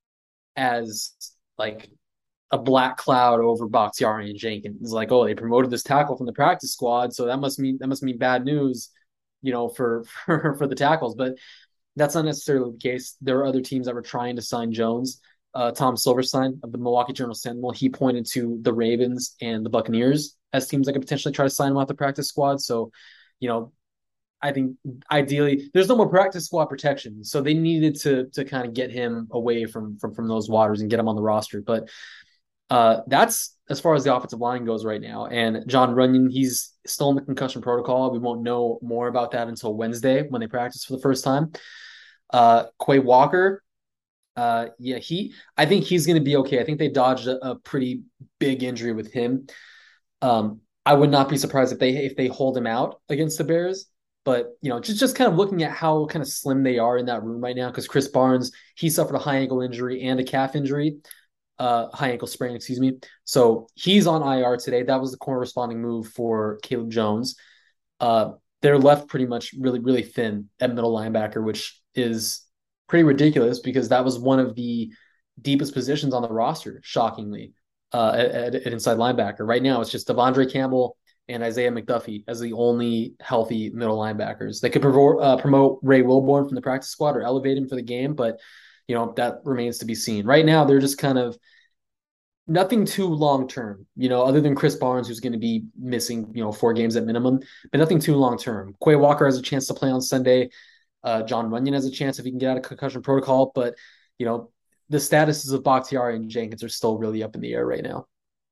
as like a black cloud over Bakhtiari and Jenkins. Like, oh, they promoted this tackle from the practice squad, so that must mean that must mean bad news, you know, for for, for the tackles. But that's not necessarily the case. There are other teams that were trying to sign Jones. Uh, Tom Silverstein of the Milwaukee Journal Sentinel, he pointed to the Ravens and the Buccaneers as teams that could potentially try to sign him off the practice squad. So, you know, I think ideally there's no more practice squad protection, so they needed to to kind of get him away from from from those waters and get him on the roster. But Uh, that's as far as the offensive line goes right now. And John Runyan, he's still in the concussion protocol. We won't know more about that until Wednesday when they practice for the first time. Uh, Quay Walker, uh, yeah, he. I think he's going to be okay. I think they dodged a, a pretty big injury with him. Um, I would not be surprised if they if they hold him out against the Bears. But, you know, just, just kind of looking at how kind of slim they are in that room right now, because Chris Barnes, he suffered a high ankle injury and a calf injury. Uh, high ankle sprain, excuse me. So he's on I R today. That was the corresponding move for Caleb Jones. Uh, they're left pretty much really, really thin at middle linebacker, which is pretty ridiculous because that was one of the deepest positions on the roster, shockingly, uh, at, at inside linebacker. Right now, it's just Devondre Campbell and Isaiah McDuffie as the only healthy middle linebackers. They could provo- uh, promote Ray Wilborn from the practice squad or elevate him for the game, but you know, that remains to be seen. Right now, they're just kind of nothing too long-term, you know, other than Chris Barnes, who's going to be missing, you know, four games at minimum, but nothing too long-term. Quay Walker has a chance to play on Sunday. Uh, John Runyan has a chance if he can get out of concussion protocol, but, you know, the statuses of Bakhtiari and Jenkins are still really up in the air right now.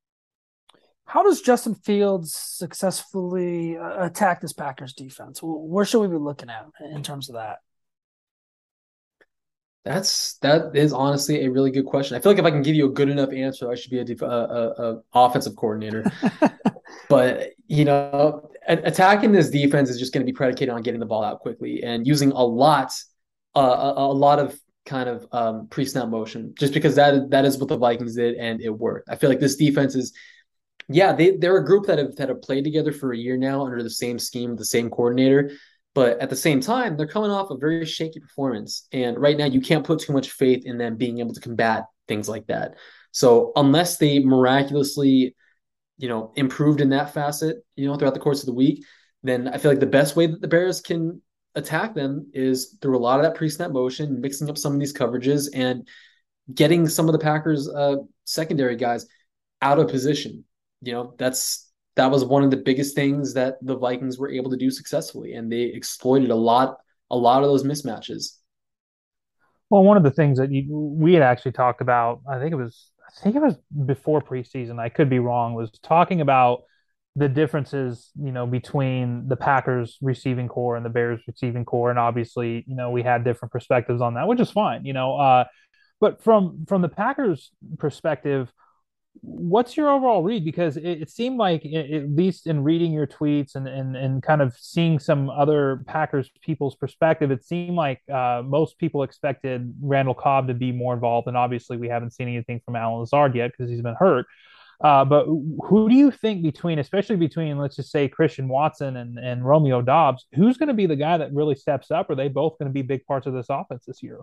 How does Justin Fields successfully uh, attack this Packers defense? Where should we be looking at in terms of that? That's that is honestly a really good question. I feel like if I can give you a good enough answer, I should be a, def- a, a, a offensive coordinator. But you know, attacking this defense is just going to be predicated on getting the ball out quickly and using a lot, uh, a, a lot of kind of um, pre-snap motion, just because that that is what the Vikings did and it worked. I feel like this defense is, yeah, they they're a group that have that have played together for a year now under the same scheme, the same coordinator. But at the same time, they're coming off a very shaky performance, and right now you can't put too much faith in them being able to combat things like that. So unless they miraculously you know, improved in that facet, you know, throughout the course of the week, then I feel like the best way that the Bears can attack them is through a lot of that pre-snap motion, mixing up some of these coverages and getting some of the Packers uh, secondary guys out of position. You know, that's that was one of the biggest things that the Vikings were able to do successfully, and they exploited a lot, a lot of those mismatches. Well, one of the things that you, we had actually talked about, I think it was, I think it was before preseason. I could be wrong. Was talking about the differences, you know, between the Packers receiving core and the Bears receiving core, and obviously, you know, we had different perspectives on that, which is fine, you know. Uh, but from from the Packers' perspective, what's your overall read? Because it, it seemed like, it, at least in reading your tweets and, and and kind of seeing some other Packers people's perspective, it seemed like uh, most people expected Randall Cobb to be more involved. And obviously, we haven't seen anything from Allen Lazard yet because he's been hurt. Uh, but who do you think between, especially between, let's just say, Christian Watson and, and Romeo Doubs, who's going to be the guy that really steps up? Are they both going to be big parts of this offense this year?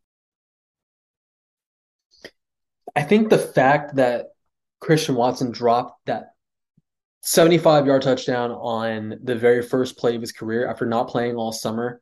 I think the fact that Christian Watson dropped that seventy-five-yard touchdown on the very first play of his career after not playing all summer,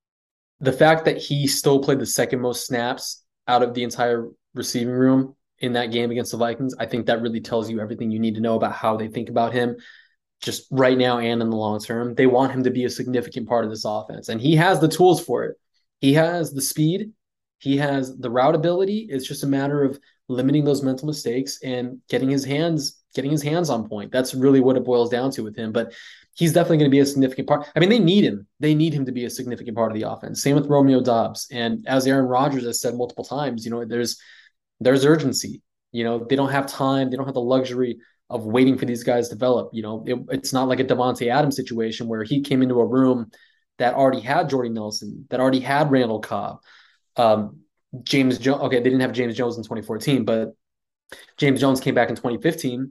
the fact that he still played the second most snaps out of the entire receiving room in that game against the Vikings, I think that really tells you everything you need to know about how they think about him just right now and in the long term. They want him to be a significant part of this offense, and he has the tools for it. He has the speed. He has the route ability. It's just a matter of limiting those mental mistakes and getting his hands getting his hands on point. That's really what it boils down to with him. But he's definitely going to be a significant part. I mean, they need him. They need him to be a significant part of the offense. Same with Romeo Doubs. And as Aaron Rodgers has said multiple times, you know, there's there's urgency. You know, they don't have time. They don't have the luxury of waiting for these guys to develop. You know, it, it's not like a Davante Adams situation where he came into a room that already had Jordy Nelson, that already had Randall Cobb. Um, James Jones, okay, they didn't have James Jones in twenty fourteen, but James Jones came back in twenty fifteen,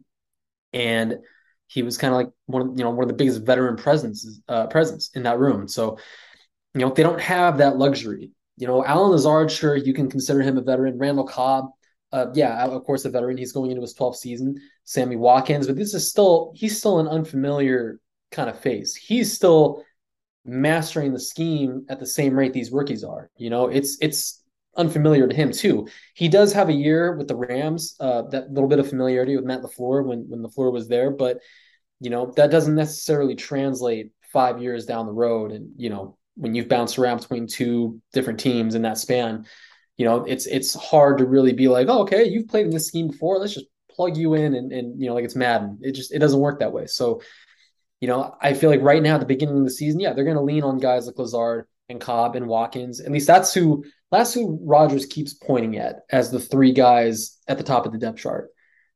and he was kind of like one of you know one of the biggest veteran presence uh, presence in that room. So, you know, they don't have that luxury. You know, Allen Lazard, sure, you can consider him a veteran. Randall Cobb, uh, yeah, of course, a veteran. He's going into his twelfth season. Sammy Watkins, but this is still he's still an unfamiliar kind of face. He's still mastering the scheme at the same rate these rookies are. You know, it's it's unfamiliar to him too. He does have a year with the Rams, uh, that little bit of familiarity with Matt LaFleur when when LaFleur was there, but you know that doesn't necessarily translate five years down the road. And you know when you've bounced around between two different teams in that span, you know it's it's hard to really be like, oh, okay, you've played in this scheme before. Let's just plug you in and and you know like it's Madden. It just it doesn't work that way. So you know I feel like right now at the beginning of the season, yeah, they're going to lean on guys like Lazard and Cobb and Watkins. At least that's who that's who Rodgers keeps pointing at as the three guys at the top of the depth chart.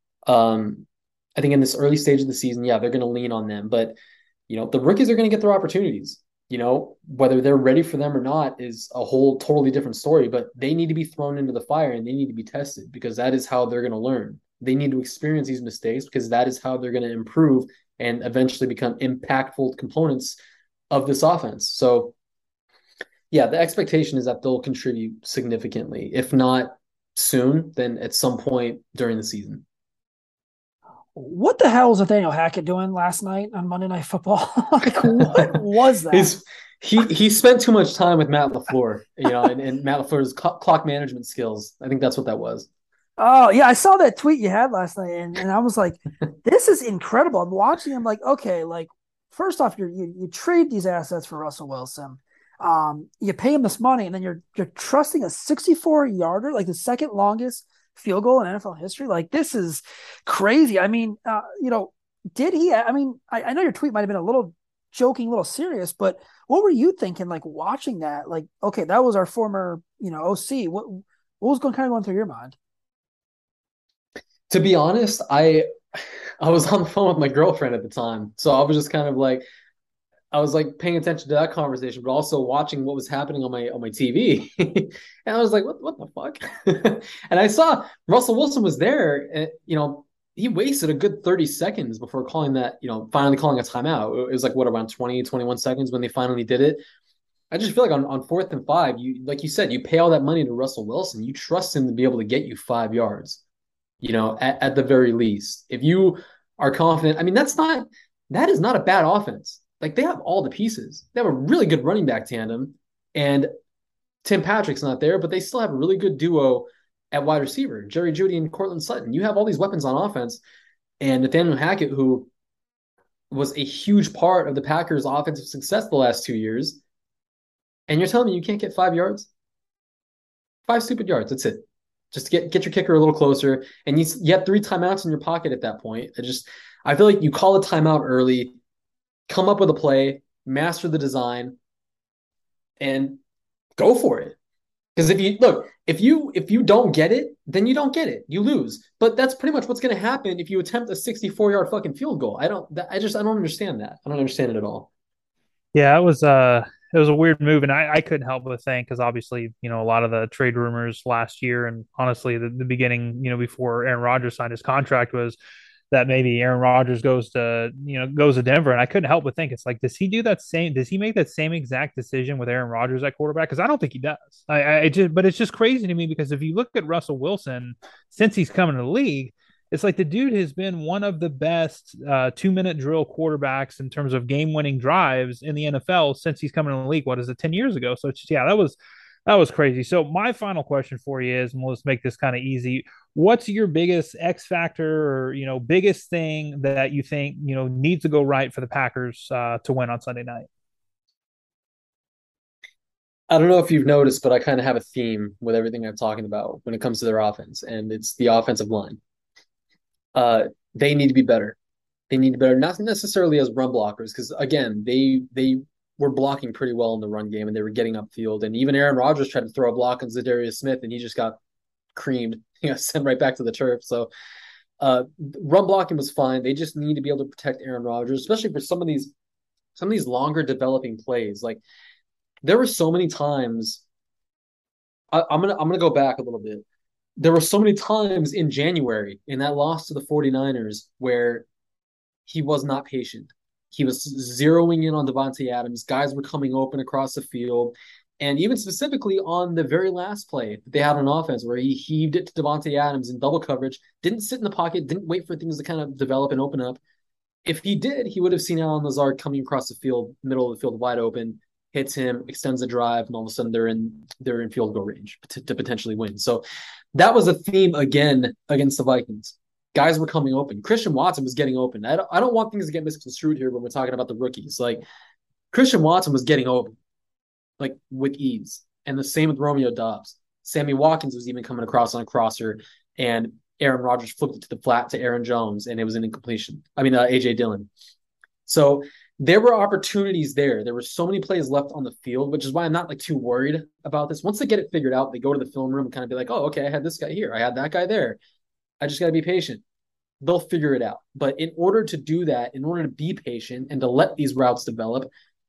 Um, I think in this early stage of the season, yeah, they're going to lean on them. But, you know, the rookies are going to get their opportunities. You know, whether they're ready for them or not is a whole totally different story. But they need to be thrown into the fire and they need to be tested because that is how they're going to learn. They need to experience these mistakes because that is how they're going to improve and eventually become impactful components of this offense. So, yeah, the expectation is that they'll contribute significantly. If not soon, then at some point during the season. What the hell was Nathaniel Hackett doing last night on Monday Night Football? Like, what was that? His, he he spent too much time with Matt LaFleur, you know, and, and Matt LaFleur's clock management skills. I think that's what that was. Oh, yeah, I saw that tweet you had last night, and, and I was like, this is incredible. I'm watching him like, okay, like, first off, you're, you you trade these assets for Russell Wilson. Um, you pay him this money, and then you're you're trusting a sixty-four yarder, like the second longest field goal in N F L history. Like, this is crazy. I mean, uh, you know, did he? I mean, I, I know your tweet might have been a little joking, a little serious, but what were you thinking? Like watching that, like, okay, that was our former you know, O C. What what was going kind of going through your mind? To be honest, I I was on the phone with my girlfriend at the time, so I was just kind of like I was like paying attention to that conversation, but also watching what was happening on my on my T V, and I was like, what what the fuck? And I saw Russell Wilson was there, and you know he wasted a good thirty seconds before calling that, you know, finally calling a timeout. It was like what, around twenty, twenty-one seconds when they finally did it. I just feel like on, on fourth and five, you like you said, you pay all that money to Russell Wilson, you trust him to be able to get you five yards, you know, at, at the very least. If you are confident, I mean, that's not that is not a bad offense. Like they have all the pieces. They have a really good running back tandem, and Tim Patrick's not there, but they still have a really good duo at wide receiver, Jerry Jeudy and Cortland Sutton. You have all these weapons on offense, and Nathaniel Hackett, who was a huge part of the Packers' offensive success the last two years, and you're telling me you can't get five yards? Five stupid yards. That's it. Just get get your kicker a little closer, and you you have three timeouts in your pocket at that point. I just I feel like you call a timeout early, come up with a play, master the design, and go for it. Because if you look, if you if you don't get it, then you don't get it. You lose. But that's pretty much what's going to happen if you attempt a sixty-four yard fucking field goal. I don't. I just I don't understand that. I don't understand it at all. Yeah, it was uh it was a weird move, and I, I couldn't help but think, because obviously, you know, a lot of the trade rumors last year, and honestly the, the beginning, you know, before Aaron Rodgers signed his contract, was that maybe Aaron Rodgers goes to, you know, goes to Denver. And I couldn't help but think, it's like, does he do that same, does he make that same exact decision with Aaron Rodgers at quarterback? Because I don't think he does. I, I just, but it's just crazy to me, because if you look at Russell Wilson since he's come into the league, it's like the dude has been one of the best uh, two minute drill quarterbacks in terms of game winning drives in the N F L since he's coming in the league. What is it, ten years ago? So it's just, yeah, that was, that was crazy. So my final question for you is, and we'll just make this kind of easy. What's your biggest X factor, or, you know, biggest thing that you think, you know, needs to go right for the Packers uh, to win on Sunday night? I don't know if you've noticed, but I kind of have a theme with everything I'm talking about when it comes to their offense, and it's the offensive line. Uh, they need to be better. They need to be better, not necessarily as run blockers, because again, they they were blocking pretty well in the run game, and they were getting upfield. And even Aaron Rodgers tried to throw a block on Zadarius Smith, and he just got creamed, you know, sent right back to the turf. So uh, run blocking was fine. They just need to be able to protect Aaron Rodgers, especially for some of these some of these longer developing plays. Like there were so many times. I, I'm gonna I'm gonna go back a little bit. There were so many times in January in that loss to the 49ers where he was not patient. He was zeroing in on Davante Adams. Guys were coming open across the field. And even specifically on the very last play that they had on offense, where he heaved it to Davante Adams in double coverage, didn't sit in the pocket, didn't wait for things to kind of develop and open up. If he did, he would have seen Allen Lazard coming across the field, middle of the field wide open, hits him, extends the drive, and all of a sudden they're in they're in field goal range to, to potentially win. So that was a theme again against the Vikings. Guys were coming open. Christian Watson was getting open. I don't, I don't want things to get misconstrued here when we're talking about the rookies. Like Christian Watson was getting open, like with ease. And the same with Romeo Doubs. Sammy Watkins was even coming across on a crosser, and Aaron Rodgers flipped it to the flat to Aaron Jones, and it was an incompletion. I mean, uh, A J Dillon. So there were opportunities there. There were so many plays left on the field, which is why I'm not like too worried about this. Once they get it figured out, they go to the film room and kind of be like, oh, okay, I had this guy here. I had that guy there. I just got to be patient. They'll figure it out. But in order to do that, in order to be patient and to let these routes develop,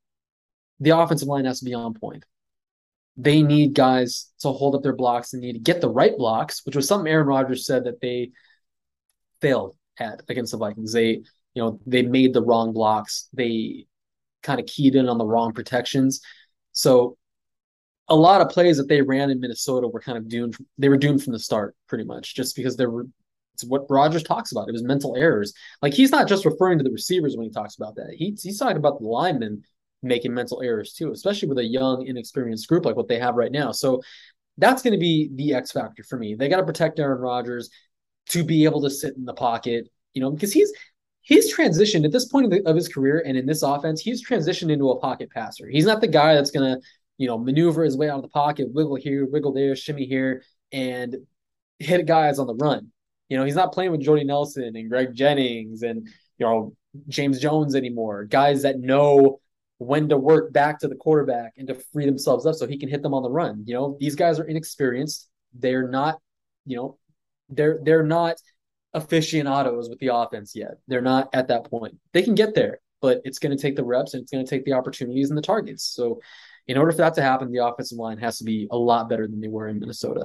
the offensive line has to be on point. They need guys to hold up their blocks. They need to get the right blocks, which was something Aaron Rodgers said that they failed at against the Vikings. They, you know, they made the wrong blocks. They kind of keyed in on the wrong protections. So a lot of plays that they ran in Minnesota were kind of doomed. They were doomed from the start, pretty much, just because there were, it's what Rodgers talks about. It was mental errors. Like he's not just referring to the receivers when he talks about that. He, he's talking about the linemen making mental errors too, especially with a young, inexperienced group like what they have right now. So that's going to be the X factor for me. They got to protect Aaron Rodgers to be able to sit in the pocket, you know, because he's he's transitioned at this point of, the, of his career, and in this offense, he's transitioned into a pocket passer. He's not the guy that's going to, you know, maneuver his way out of the pocket, wiggle here, wiggle there, shimmy here, and hit guys on the run. You know, he's not playing with Jordy Nelson and Greg Jennings and, you know, James Jones anymore, guys that know when to work back to the quarterback and to free themselves up so he can hit them on the run. You know, these guys are inexperienced. They're not, you know, they're they're not aficionados with the offense yet. They're not at that point. They can get there, but it's going to take the reps and it's going to take the opportunities and the targets. So in order for that to happen, the offensive line has to be a lot better than they were in Minnesota.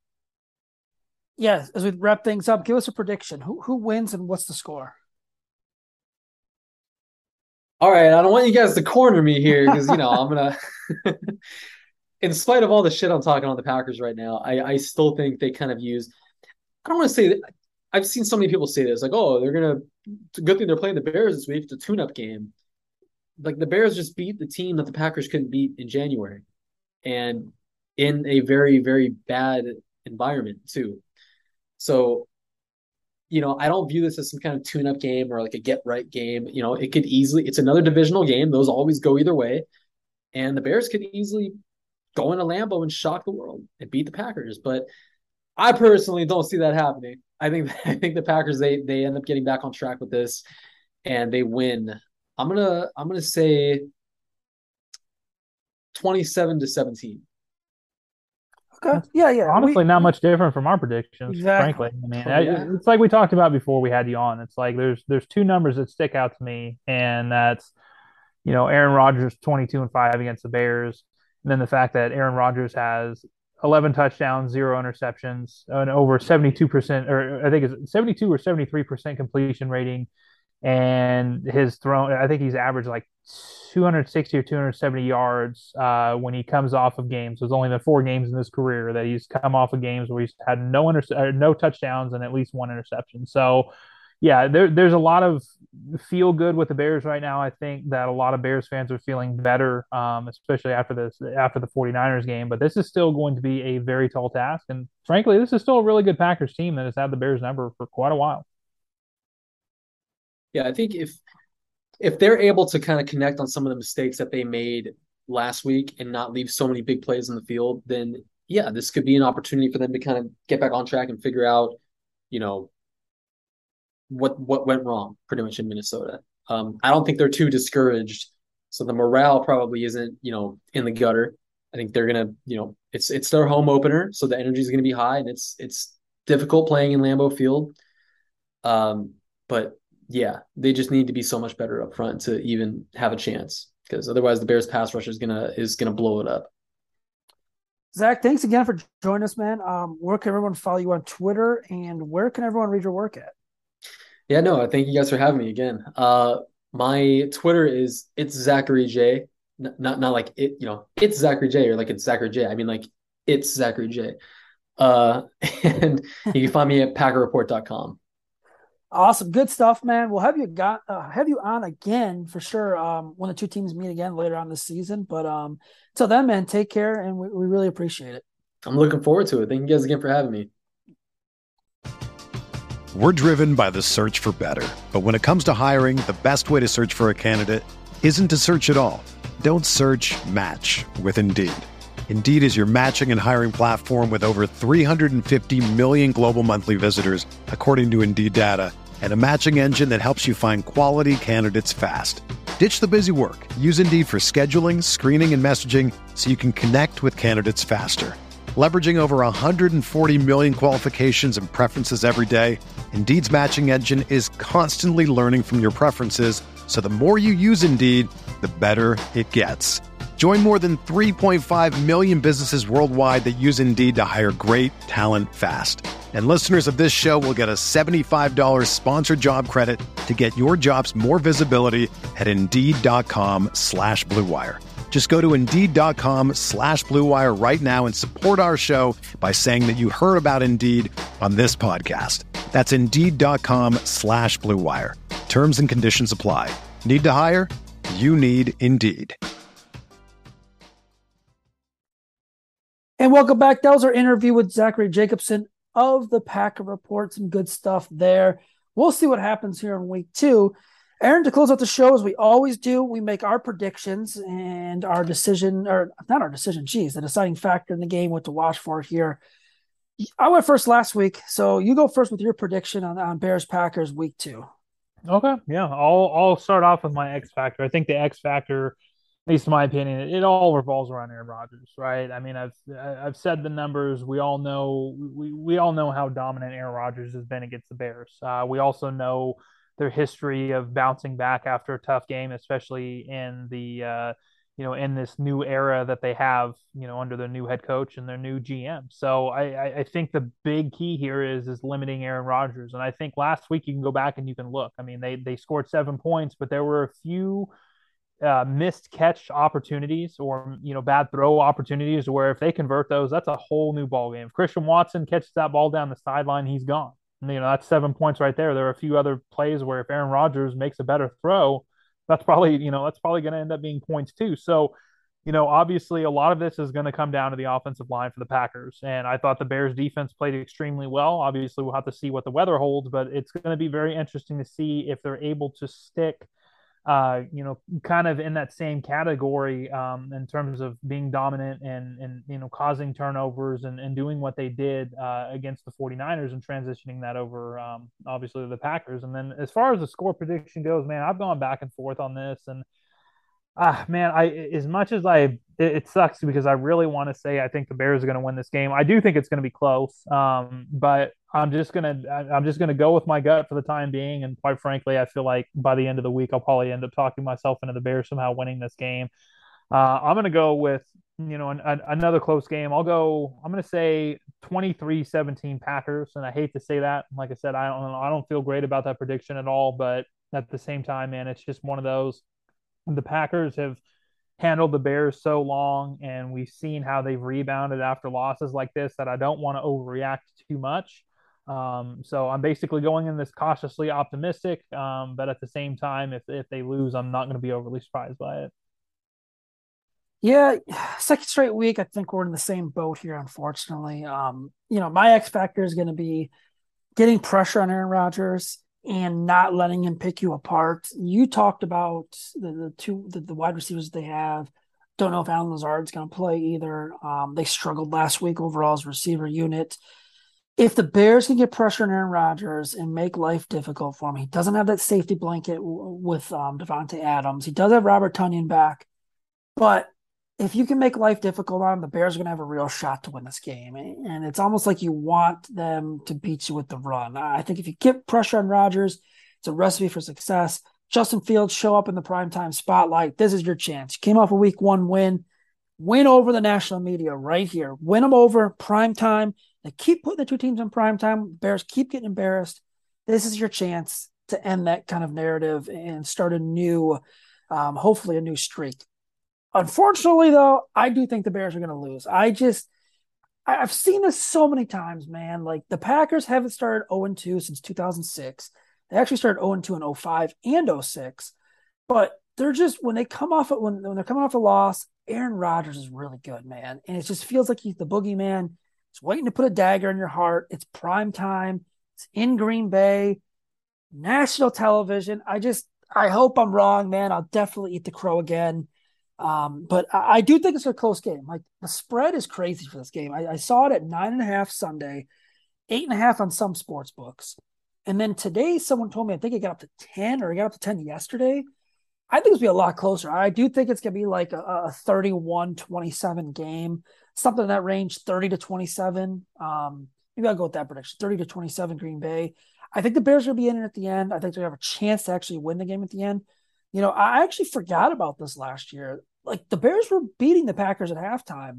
Yes, as we wrap things up, give us a prediction. Who who wins and what's the score? All right, I don't want you guys to corner me here because, you know, I'm going to – in spite of all the shit I'm talking on the Packers right now, I, I still think they kind of use – I don't want to say that – I've seen so many people say this, like, oh, they're going to – it's a good thing they're playing the Bears this week. It's a tune-up game. Like, the Bears just beat the team that the Packers couldn't beat in January and in a very, very bad environment too. So – you know, I don't view this as some kind of tune-up game or like a get-right game. You know, it could easily – it's another divisional game. Those always go either way. And the Bears could easily go into Lambeau and shock the world and beat the Packers. But I personally don't see that happening. I think I think the Packers, they they end up getting back on track with this and they win. I'm gonna I'm gonna say twenty-seven to seventeen. Okay. Yeah, yeah. Honestly, we, not much different from our predictions, exactly. frankly. I mean, Oh, yeah. I, it's like we talked about before we had you on. It's like there's there's two numbers that stick out to me, and that's, you know, Aaron Rodgers twenty-two and five against the Bears, and then the fact that Aaron Rodgers has eleven touchdowns, zero interceptions, and over seventy-two percent, or I think it's seventy-two or seventy-three percent completion rating. And his thrown, I think he's averaged like two hundred sixty or two hundred seventy yards uh, when he comes off of games. There's only been four games in his career that he's come off of games where he's had no inter- no touchdowns and at least one interception. So, yeah, there, there's a lot of feel good with the Bears right now. I think that a lot of Bears fans are feeling better, um, especially after this after the 49ers game. But this is still going to be a very tall task. And frankly, this is still a really good Packers team that has had the Bears number for quite a while. Yeah, I think if if they're able to kind of connect on some of the mistakes that they made last week and not leave so many big plays in the field, then yeah, this could be an opportunity for them to kind of get back on track and figure out, you know, what what went wrong pretty much in Minnesota. Um, I don't think they're too discouraged, so the morale probably isn't, you know, in the gutter. I think they're gonna, you know, it's it's their home opener, so the energy is gonna be high, and it's it's difficult playing in Lambeau Field. Um, but yeah, they just need to be so much better up front to even have a chance, because otherwise the Bears pass rush is gonna is gonna blow it up. Zach, thanks again for joining us, man. Um, where can everyone follow you on Twitter, and where can everyone read your work at? Yeah, no, thank you guys for having me again. Uh, my Twitter is it's Zachary J. N- not not like it, you know, it's Zachary J or like it's Zachary J. I mean, like it's Zachary J. Uh, and you can find me at packer report dot com. Awesome, good stuff, man. We'll have you got uh, have you on again for sure um, when the two teams meet again later on this season. But um, till then, man, take care, and we, we really appreciate it. I'm looking forward to it. Thank you guys again for having me. We're driven by the search for better, but when it comes to hiring, the best way to search for a candidate isn't to search at all. Don't search, match with Indeed. Indeed is your matching and hiring platform with over three hundred fifty million global monthly visitors, according to Indeed data, and a matching engine that helps you find quality candidates fast. Ditch the busy work. Use Indeed for scheduling, screening, and messaging so you can connect with candidates faster. Leveraging over one hundred forty million qualifications and preferences every day, Indeed's matching engine is constantly learning from your preferences, so the more you use Indeed, the better it gets. Join more than three point five million businesses worldwide that use Indeed to hire great talent fast. And listeners of this show will get a seventy-five dollars sponsored job credit to get your jobs more visibility at Indeed.com slash Blue Wire. Just go to Indeed.com slash Blue Wire right now and support our show by saying that you heard about Indeed on this podcast. That's Indeed.com slash Blue Wire. Terms and conditions apply. Need to hire? You need Indeed. And welcome back. That was our interview with Zachary Jacobson of the Packer Report. Some good stuff there. We'll see what happens here in week two. Aaron, to close out the show, as we always do, we make our predictions and our decision, or not our decision, geez, the deciding factor in the game, what to watch for here. I went first last week, so you go first with your prediction on, on Bears-Packers week two. Okay, yeah, I'll I'll start off with my X factor. I think the X factor At least in my opinion, it, it all revolves around Aaron Rodgers, right? I mean, I've I've said the numbers. We all know we, we all know how dominant Aaron Rodgers has been against the Bears. Uh, we also know their history of bouncing back after a tough game, especially in the uh, you know in this new era that they have, you know, under their new head coach and their new G M. So I, I, I think the big key here is is limiting Aaron Rodgers. And I think last week you can go back and you can look. I mean, they they scored seven points, but there were a few uh, missed catch opportunities or you know bad throw opportunities where if they convert those, that's a whole new ball game. If Christian Watson catches that ball down the sideline, he's gone. And, you know that's seven points right there. There are a few other plays where if Aaron Rodgers makes a better throw, that's probably you know that's probably going to end up being points too. So you know, obviously a lot of this is going to come down to the offensive line for the Packers. And I thought the Bears defense played extremely well. Obviously, we'll have to see what the weather holds, but it's going to be very interesting to see if they're able to stick uh, you know, kind of in that same category um, in terms of being dominant and, and you know, causing turnovers and, and doing what they did uh, against the 49ers and transitioning that over, um, obviously, to the Packers. And then as far as the score prediction goes, man, I've gone back and forth on this. And Ah, man, I as much as I it, it sucks because I really want to say I think the Bears are going to win this game. I do think it's going to be close, um, but I'm just gonna I- I'm just gonna go with my gut for the time being. And quite frankly, I feel like by the end of the week, I'll probably end up talking myself into the Bears somehow winning this game. Uh, I'm going to go with you know an, an, another close game. I'll go. I'm going to say twenty-three seventeen Packers, and I hate to say that. Like I said, I don't I don't feel great about that prediction at all, but at the same time, man, it's just one of those the Packers have handled the Bears so long, and we've seen how they've rebounded after losses like this that I don't want to overreact too much. Um, so I'm basically going in this cautiously optimistic, um, but at the same time, if if they lose, I'm not going to be overly surprised by it. Yeah, second straight week. I think we're in the same boat here, unfortunately. Um, you know, my X factor is going to be getting pressure on Aaron Rodgers and not letting him pick you apart. You talked about the, the two the, the wide receivers they have. Don't know if Alan Lazard's going to play either. Um, they struggled last week overall as receiver unit. If the Bears can get pressure on Aaron Rodgers and make life difficult for him, he doesn't have that safety blanket w- with um, Devontae Adams. He does have Robert Tonyan back, but if you can make life difficult on them, the Bears are going to have a real shot to win this game. And it's almost like you want them to beat you with the run. I think if you get pressure on Rodgers, it's a recipe for success. Justin Fields show up in the primetime spotlight. This is your chance. You came off a week one win. Win over the national media right here. Win them over primetime. They keep putting the two teams in primetime. Bears keep getting embarrassed. This is your chance to end that kind of narrative and start a new, um, hopefully a new streak. Unfortunately, though, I do think the Bears are going to lose. I just, I've seen this so many times, man. Like the Packers haven't started oh and two since two thousand six. They actually started oh and two in oh five and oh six. But they're just, when they come off, when, when they're coming off a loss, Aaron Rodgers is really good, man. And it just feels like he's the boogeyman. He's waiting to put a dagger in your heart. It's prime time. It's in Green Bay, national television. I just, I hope I'm wrong, man. I'll definitely eat the crow again. Um, but I, I do think it's a close game. Like the spread is crazy for this game. I, I saw it at nine and a half Sunday, eight and a half on some sports books. And then today, someone told me, I think it got up to ten or it got up to ten yesterday. I think it's going to be a lot closer. I do think it's going to be like a, a thirty-one twenty-seven game, something in that range, thirty to twenty-seven. Um, maybe I'll go with that prediction, thirty to twenty-seven Green Bay. I think the Bears are going to be in it at the end. I think they have a chance to actually win the game at the end. You know, I actually forgot about this last year. Like the Bears were beating the Packers at halftime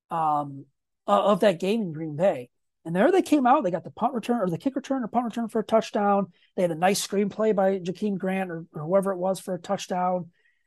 um, of that game in Green Bay. And there they came out. They got the punt return or the kick return or punt return for a touchdown. They had a nice screenplay by Jakeem Grant or, or whoever it was for a touchdown.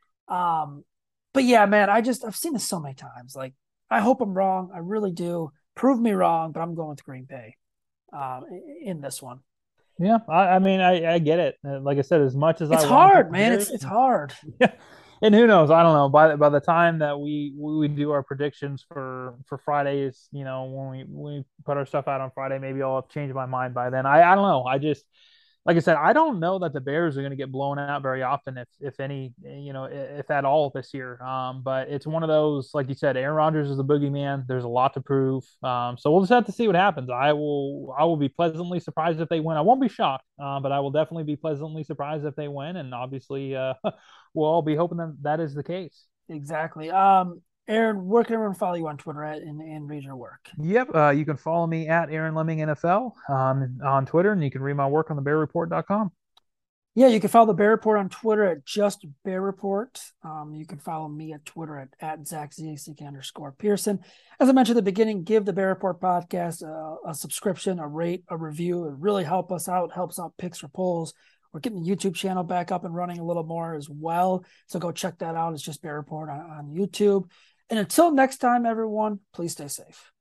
Um, but yeah, man, I just, I've seen this so many times. Like, I hope I'm wrong. I really do. Prove me wrong, but I'm going with Green Bay um, in this one. Yeah, I, I mean, I, I get it. Like I said, as much as it's I hard, man. It's it's hard. Yeah, and who knows? I don't know. By the, by the time that we we do our predictions for for Fridays, you know, when we when we put our stuff out on Friday, maybe I'll have changed my mind by then. I I don't know. I just like I said, I don't know that the Bears are going to get blown out very often, if if any, you know, if at all this year. Um, but it's one of those, like you said, Aaron Rodgers is the boogeyman. There's a lot to prove. Um, so we'll just have to see what happens. I will I will be pleasantly surprised if they win. I won't be shocked, uh, but I will definitely be pleasantly surprised if they win. And obviously, uh, we'll all be hoping that that is the case. Exactly. Um, Aaron, where can everyone follow you on Twitter at and, and read your work? Yep. Uh, you can follow me at Aaron Lemming N F L um, on Twitter, and you can read my work on the bear report dot com. Yeah, you can follow the Bear Report on Twitter at just Bear Report. Um, you can follow me at Twitter at, at Zach Z C K underscore Pearson. As I mentioned at the beginning, give the Bear Report podcast a, a subscription, a rate, a review. It really helps us out, helps out picks or polls. We're getting the YouTube channel back up and running a little more as well. So go check that out. It's just Bear Report on, on YouTube. And until next time, everyone, please stay safe.